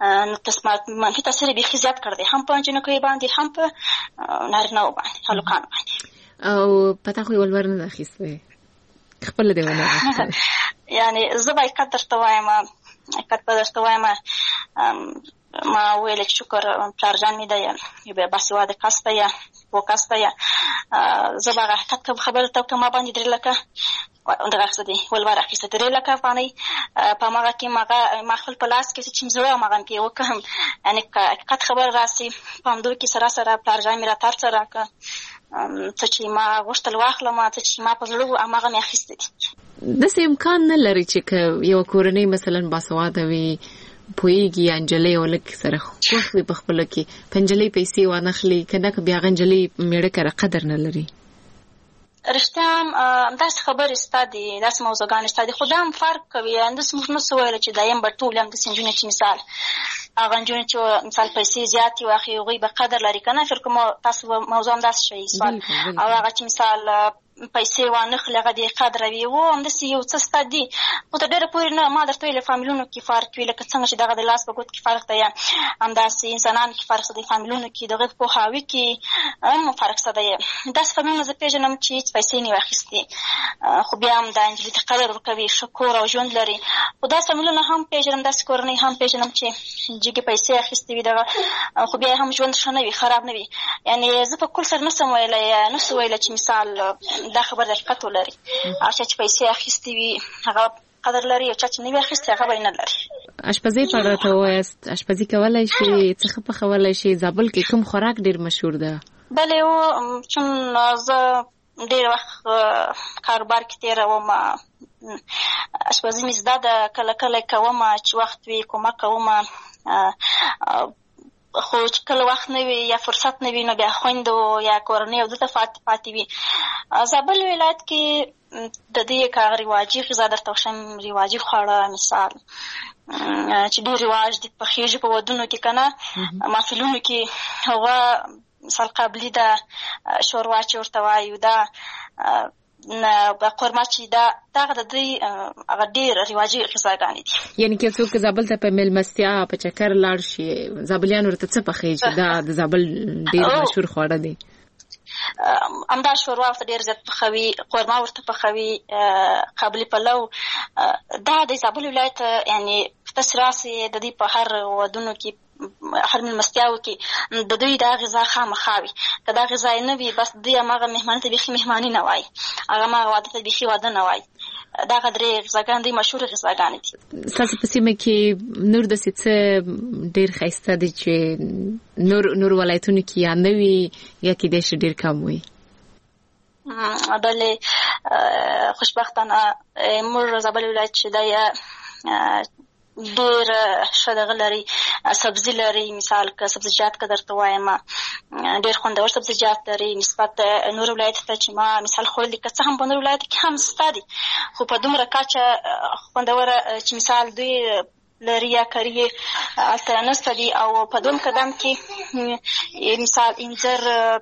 نو منفي تاثیر یې بیخي زیات کړی دی هم په نجونکیو باندې هم په نارینهو باندې هلکانو باندې او په تا خو یې ولور نه ده اخیستی خپله دې ونه اخیستی یعنې زه به حقیقت درته وایم حقیقت به درته وایم ما ویل چې شکر پلارجان مې دی یو باسواده کس دی یا پوه کس دی زه به هغه حقیقت کوم خبرې ته که ما باندې درې لکه دغه اخیسته دی ولور اخیسته درې لکه افغانۍ په هماغه کې ما خپل په لاس کې چې زړه هماغه مې پرې وکړم یعنې که حقیقت خبر راسي په همدو کې سره سره پلارجان مې راته هر څه راکړه څه چې ما غوښتل واخلم څه چې ما په زړه وو هماغه مې اخیستی دي داسې امکان نه لري چې که یوه کورنۍ مثلا باسواده وي پوهېږي یا نجلۍ او هلک سره خوښ وي په خپلو کې په نجلۍ پیسې وانخلي که نه که بیا هغه نجلۍ مېړه کره قدر نه لري رښتیا هم همداسې خبرې ستا دي داسې موضوعګانې ستا دي خو دا هم فرق کوي همداسې موږ نسو ویلی چې دایم به ټولې همداسې نجونې چې مثال هغه نجونې چې مثال پیسې زیاتې واخلي هغوی به قدر لري که نه فکر کوم تاسو موضوع همداسې شوي سوال او هغه چې مثال پیسې وانخلي هغه دې قدره وي و همداسې یو څه ستا دي خو تر ډېره پورې نه ما درته ویلې فامیلونو کې فرق وي لکه څنګه چې دغه د لاس په ګوت کې فرق دی همداسې انسانانو کې فرق دی فامیلونو کې د هغوی په پوهاوي کې هم فرق څه دی داسې فامیلونه زه پېژنم چې هېڅ پیسې نه وي اخیستې خو بیا هم دا نجلۍ ته قدر ورکوي ښه کور او ژوند لري خو داسې فامیلونه هم پېژنم داسې کورنۍ هم پېژنم چې جګې پیسې اخیستې وي دغه خو بیا هم ژوند ښه نه وي خراب نه وي یعنې زه په کل سره نسم ویلی نسو ویلی چې مثال دا خبر د حقیقت ولري او چا چې پیسې اخیستې وي هغه قدر لري او چا چې نه وي اخیستې هغه به یې نه لري اشپزۍ په اړه راته ووایاست اشپزي کولی شي څه ښه پخولی شي زابل کې کوم خوراک ډېر مشهور ده بلې و چون زه ډېر وخت کاروبار کې تېروم اشپزي مې زده ده کله کله یې کوم چې وخت وي کومک کوم خو چې کله وخت نه وي یا فرصت نه وي نو بیا خویندو یا کورنۍ او دلته پاتې وي زابل ولایت کې د دې که هغه رواجي غذا درته وښیم رواجي خواړه مثال چې ډېر رواج دي پخېږي په ودونو کې که نه محفلونو کې هغه مثال قابلي ده شوروا چې ورته وایو ده قورمه چې دا دغه د دوی هغه ډېر رواجي غذاګانې دي یعنې که څوک زابل ته په میلمستیا په چکر لاړ شي زابلیان ورته څه پخېږي دا د زابل ډېر مشهور خواړه دي همدا شوروا ورته ډېر زیات پخوي قورمه ورته پخوي قابلي پلو دا د زابل ولایت یعنې تاسې راسې د دوی په هر ودونو کې هر میلمستیاو کې د دوی دا غذا خامخا وي که دا غذا یې نه وي بس دوی هماغه مهماني ته بیخي مهماني نه وایي هغه هماغه واده ته بیخي واده نه وایي دغه درې غذاګانې دوی مشهوره غذاګانې دي ستاسو په سیمه کې نور داسې څه ډېر ښایسته دی چې نور نور ولایتونو کې یا نه وي یا کیدای شي ډېر کم وي بلې خوشبختانه موږ زابل ولایت چې دی ډېر ښه دغه لري سبزي لري مثال که سبزیجات که درته وایم ډېر خوندور سبزیجات لري نسبت نور ولایت ته چې ما مثال خوړلي که څه هم په نور ولایت کې هم سته دي خو په دومره کچه خوندوره چې مثال دوی ل ریاکاري هلته نشته دي او په دویم قدم کې مثال انځر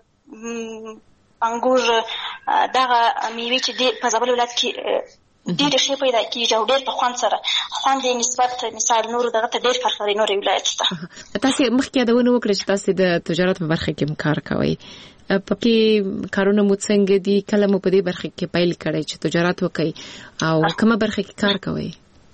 انګور دغه میوې چې په زابل ولایت کې ډېر شي پیدا کیږي او ډېر په خوند سره خوند یې نسبت مثال نور دغه ته ډېر فرق لري نور ولایت ته. تاسو مخکې یادونه وکړه چې تاسو د تجارت په برخه کې کار کوئ. پکې کارونه مو څنګه دي؟ کله مو په دې برخه کې پیل کړی چې تجارت وکړئ او کومه برخه کې کار کوئ؟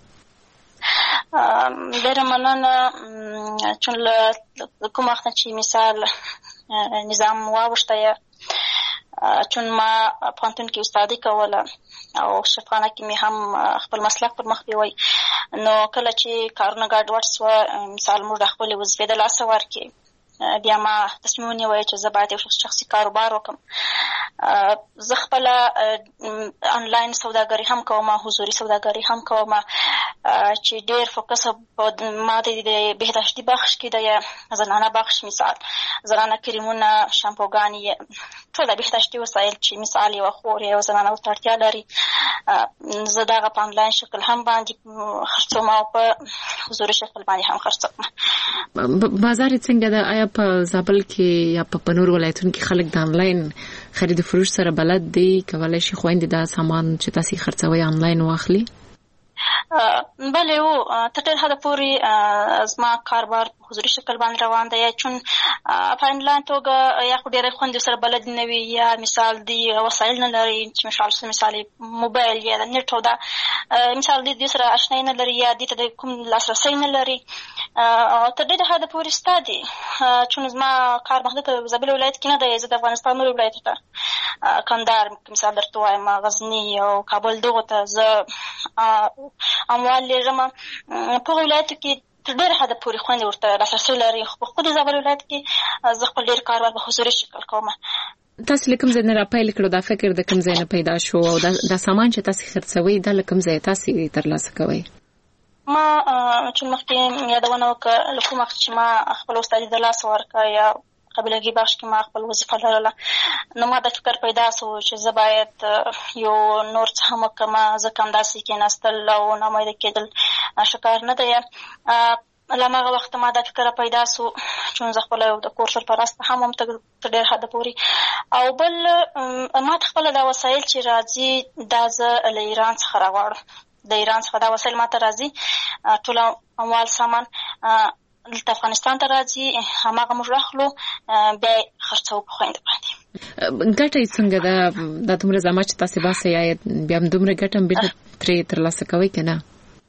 ډېره مننه چې له کوم وخت چې مثال نظام واوښتی چون ما پوهنتون کې استادي کوله او شفاخانه کې مې هم خپل مسلک پر مخ بیوي، نو کله چې کارونه ګډوډ سوه مثال موږ د خپلې وظیفې د لاسه ورکړې بیا ما تصمیم ونیوی چې زه باید یو شخصي کاروبار وکړم. زه خپله انلاین سوداګري هم کوم، حضوري سوداګري هم کوم چې ډېر فوکس ما د بهداشتي بخش کې دی، زنانه بخش مثال زنانه کریمونه، شامپوګانې، ټول د بهداشتي وسایل چې مثال یوه خور یوه زنانه ورته اړتیا لري، زه دغه په انلاین شکل هم باندې خرڅوم او په حضوري شکل باندې هم خرڅوم. بازار څنګه ده؟ آیا په زابل کې یا په نور ولایتونو کې خلک د انلاین خرید و فروش سره بلد دي؟ کولای شي خويندې دا سامان چې تاسو خرڅوي انلاین واخلي؟ بله او تر ډېر حده پورې زما کاروبار په حضوري شکل باندې روان دی، چون په انلاین توګه یا خو ډېری خویندې سره بلد نه وي یا مثال دی وسایل نه لري چې مثال مثال موبایل یا د نیټ او دا مثال دی دې سره اشنایي نه لري یا دې ته د کوم لاسرسی نه لري. تر ډېره حده پورې ستا دی، چون زما کار محدود په زابل ولایت کې نه دی، زه د افغانستان نورو ولایتو ته کندهار مثال درته وایم، غزني او کابل دغو ته زه اموال لېږم. په هغو ولایتو کې تر ډېره حده پورې خویندې ورته لاسرسی لري، خو په خود زابل ولایت کې زه خپل ډېر کاروبار په حضوري شکل کوم. تاسو له کوم ځای نه راپیل کړو؟ دا فکر د کوم ځای نه پیدا شو او دا سامان چې تاسو خرڅوئ دا له کوم ځای تاسو ترلاسه کوئ؟ ما چې مخکې یادونه وکړه له کوم وخت چې ما خپل استادي د لاسه ورکړه یا قبیلګي بخش کې ما خپل وظیفه لرله، نو ما د فکر پیدا سو چې زه باید یو نور څه هم وکړم، ځکه همداسې کېناستل او ناامیده کېدل ښه نه دی. له هماغه وخته ما دا فکر پیدا سو چې زه خپله یو د کور سرپرسته هم هم تر ډېر حده پورې، او بل ما ته خپله دا وسایل چې راځي دا زه له ایران څخه راغواړم، د ایران څخه دا وسایل ما ته راځي، ټول اموال سامان دلته افغانستان ته راځي، هماغه موږ راخلو بیا یې خرڅوو په خویندو باندې. ګټه یې څنګه ده؟ دا دومره زحمت چې تاسې باسئ آیا بیا هم دومره ګټه هم بېرته ترې ترلاسه کوئ که نه؟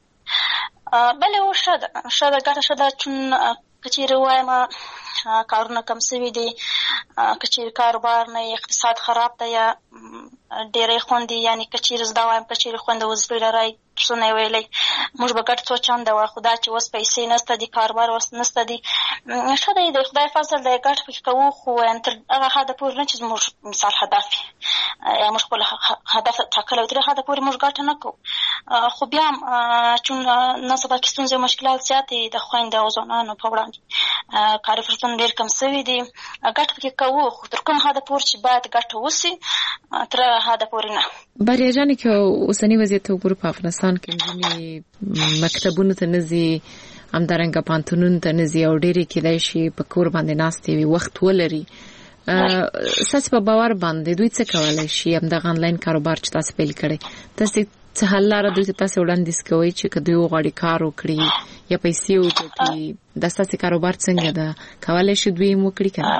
بله او ښه ده ښه ده ګټه ښه ده، چون که چېرې ووایم کارونه کم سوي دي، که چېرې کاروبار نه اقتصاد خراب دی یا ډېری خویندې یعنې که چېرې زه دا وایم که چېرې خویندې وظیفې لرئ څه نه یې ویلی موږ به ګډ څو چنده وه، خو دا چې اوس پیسې نسته دي، کاروبار اوس نسته دي، ښه دی د خدای فضل دی ګټ پکې کوو، خو تر هغه حده پورې نه چې زموږ مثال هدف یا موږ خپل هدف ټاکلی وي تر هغه حده پورې موږ ګټه نه کوو. خو بیا هم چون نن سبا کې ستونزې او مشکلات زیات دي د خویندو او ځوانانو په وړاندې، کاري فرصتونه ډېر کم سوي دي، ګټه پکې کوو، خو تر کوم حده پورې چې باید ګټه وسي تر هغه حده پورې نه. بریاجانې که اوسني وضعیت وګورو په افغانستان کې نجونې مکتبونو ته نه ځي، همدارنګه پوهنتونونو ته نه ځي او ډېرې کیدای شي په کور باندې ناستې وي، وخت ولري. ستاسې په باور باندې دوی څه کولی شي؟ همدغه انلاین کاروبار چې تاسو پیل کړی، تاسې څه حل لاره دوی ته تاسې وړاندیز کوئ چې که دوی وغواړي کار وکړي یا پیسې وګټي، دا ستاسې کاروبار څنګه ده؟ کولی شي دوی یې وکړي که نه؟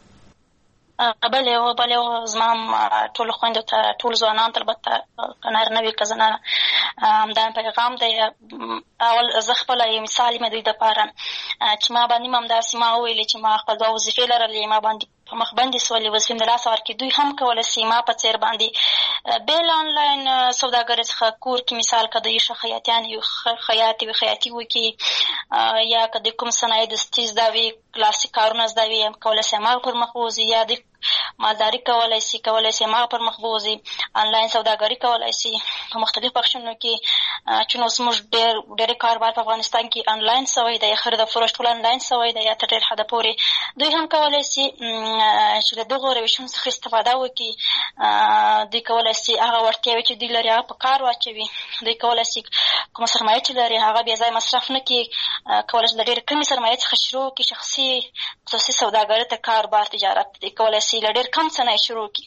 بله او بله او زما هم ټولو خویندو ته ټول ځوانانو ته البته که نارینه وي که زنانه همدا پیغام دی. اول زه خپله یو مثال یم دوی دپاره چې ما باندې هم همداسې ما وویلې چې ما خپل دوه وظیفې لرلې، ما باندې په مخ بندې سولې وظیفې د لاسه ورکړي، دوی هم کولی شي ما په څېر باندې بېل انلاین سوداګرۍ څخه کور کې مثال که دوی ښه خیاطیان وي خیاطې وي خیاطي وکړي، یا که د کوم صنایع دستي زده وي کلاسیک کارونه زده وي کولی شي هماغه پر مخ ووځي، یا د مالداري کولای شي کولای شي ما پر مخ بوځي آنلاین سوداګري کولای شي په مختلفو بخشونو کې چې نو زموږ ډېر ډېری کاروبار په افغانستان کې آنلاین سوی دی خرید او فروش ټول آنلاین سوی دی یا تر ډېر حده پورې دوی هم کولای شي چې له دغو روشونو څخه استفاده وکړي دوی کولای شي هغه وړتیاوې چې دوی لري هغه په کار واچوي دوی کولای شي کومه سرمایه چې لري هغه بې ځایه مصرف نه کړي کولای شي له ډېرې کمې سرمایې څخه شروع کړي شخصي خصوصي سوداګري ته کاروبار تجارت دوی کولای شي له ډېر کم څه نه شروع کړي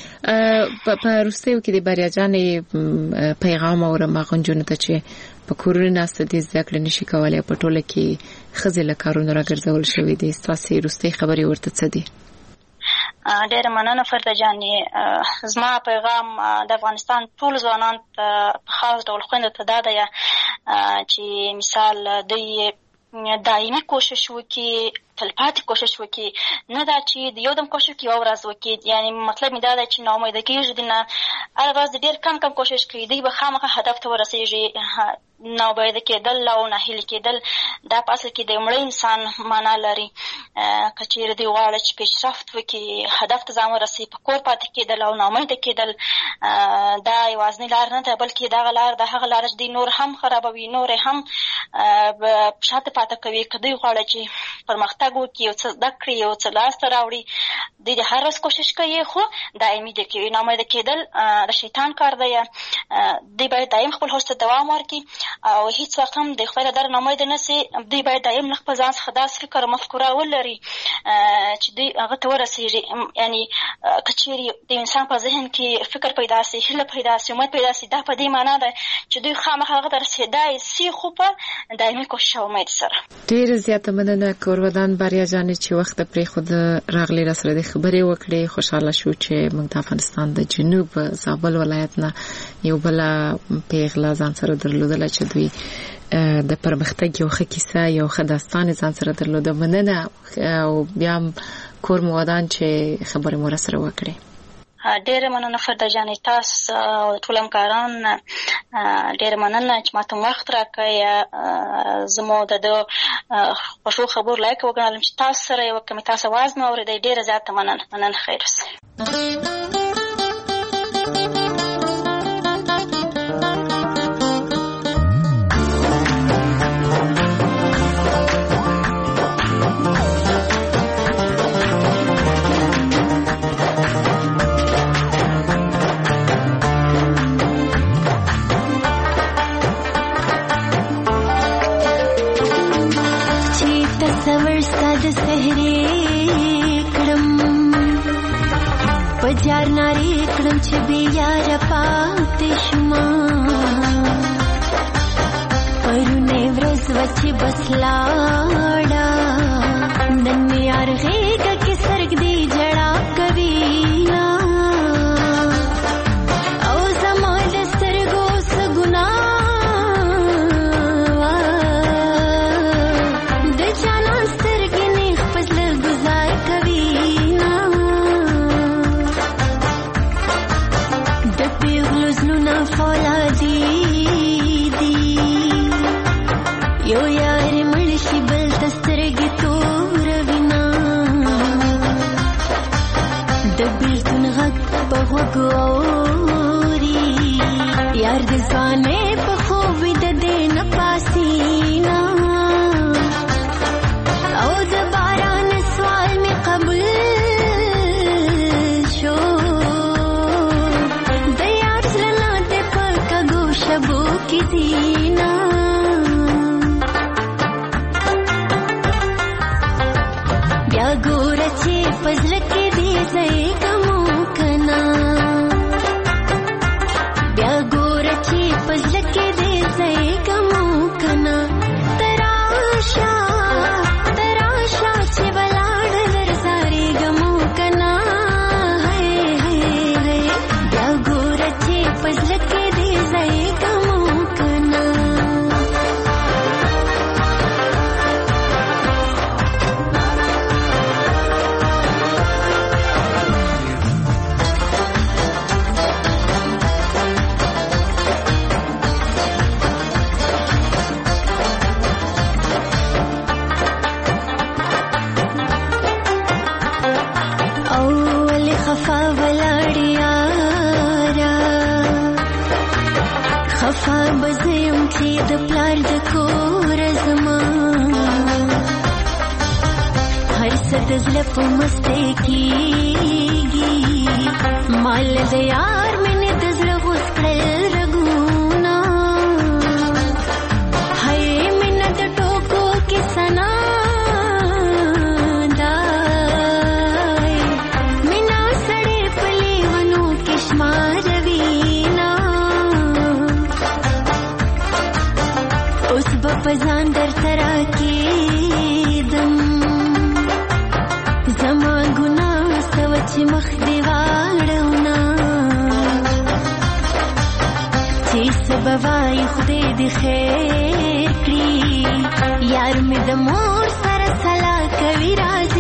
په وروستیو کې د بریا جانې پیغام اورم هغه نجونو ته چې په کورونو ناسته دي زده کړې نشي کولی په ټوله کې ښځې له کارونو راګرځول شوي دي ستاسې وروستۍ خبرې ورته څه دي ډېره مننه فرده جانې زما پیغام د افغانستان ټول ځوانانو ته په خاص ډول خویندو ته دا دی چې مثال دوی دایمي کوشش وکړي تلپاتې کوشش وکړي نه دا چې د یو دم کوشش وکړي یوه ورځ وکړي یعنې مطلب مې دا دی چې ناامیده کېږي دي نه هره ورځ ډېر کم کم کوشش کوي دوی به خامخا هدف ته ورسېږي ناامیده کېدل او ناهیلي کېدل دا په اصل کې د مړه انسان معنا لري که چېرې دوی غواړي چې پیشرفت وکړي هدف ته ځان ورسوي په کور پاتې کېدل او ناامیده کېدل دا یوازینۍ لار نه ده بلکې دغه لار د هغه لاره چې دوی نور هم خرابوي نور هم شاته پاتې کوي که دوی غواړي چې پرمختګ وکړي یو څه زده کړي یو څه لاسته راوړي دوی د هر ورځ کوشش کوي خو دایمي دې کوي ناامیده کېدل د شیطان کار دی دوی باید دایم خپل هوش ته دوام ورکړي او هیڅ وخت هم د خدای له دره ناامیده نه سي دوی باید دایم له خپل ځان څخه داسې فکر او مفکوره ولري چې دوی هغه ته ورسېږي یعنې که چېرې د انسان په ذهن کې فکر پیدا سي هیله پیدا سي امید پیدا سي دا په دې معنا ده چې دوی خامخا هغه ته رسېدای سي خو په دایمي کوشش او امید سره ډېره زیاته مننه کورودان بریا جانې چې وخت پرېښود راغلې راسره د خبرې وکړې خوشحاله شو چې موږ د افغانستان د جنوب زابل ولایت نه یو بله پیغله ځان سره درلودله چې دوی د پرمختګ یو ښه کیسه یو ښه داستان ځان سره درلوده مننه او بیا هم کور مو ودان چې خبرې مو راسره وکړې ډېره مننه فرده جانې تاسو او ټول همکاران ډېره مننه چې ماته وخت راکړی زه مو د ده خوښو خبرو لایق وګڼلم چې تاسو سره یې وکړم تاسو اواز مې اورېدی ډېره زیاته مننه مننه خیر اوسئ پجار ناری کړم چې بیا یار پاتې شما پرونه ورځ وچې بس لاړه نن مې یار غېږه کې سرګ دی جړا کوي او زما د سترګو څه ګناه د جانان سترګې نه خپل ګزار کوي فولادي دي یو یار مړ شي بل تسترګې تور وینا د بیلتون غږ په غوږ اوري یار د ځوانۍ په خوب ویده دی نه پاسینا او د باران سوال مې قبول شبو کی دینا بیا ګوره چې پزړه کې دې ځای کمو کنا خفا ولاړ یارا خفا بزیم چې د پلار د کور زما هر څه د زړه په مستی کېږي مال د یار مینې د زړه غوڅ کړل رګونه هی مینه د ټوکو کې ثنا دای مینه سړې په لیونو کې شماروینه اوس به په ځان درته راکېدم زما ګناه څه وه چې مخ دې واړونه چې څه به وایي خدای دې خیر کړي یار مې د مور سره سلا کوي راځي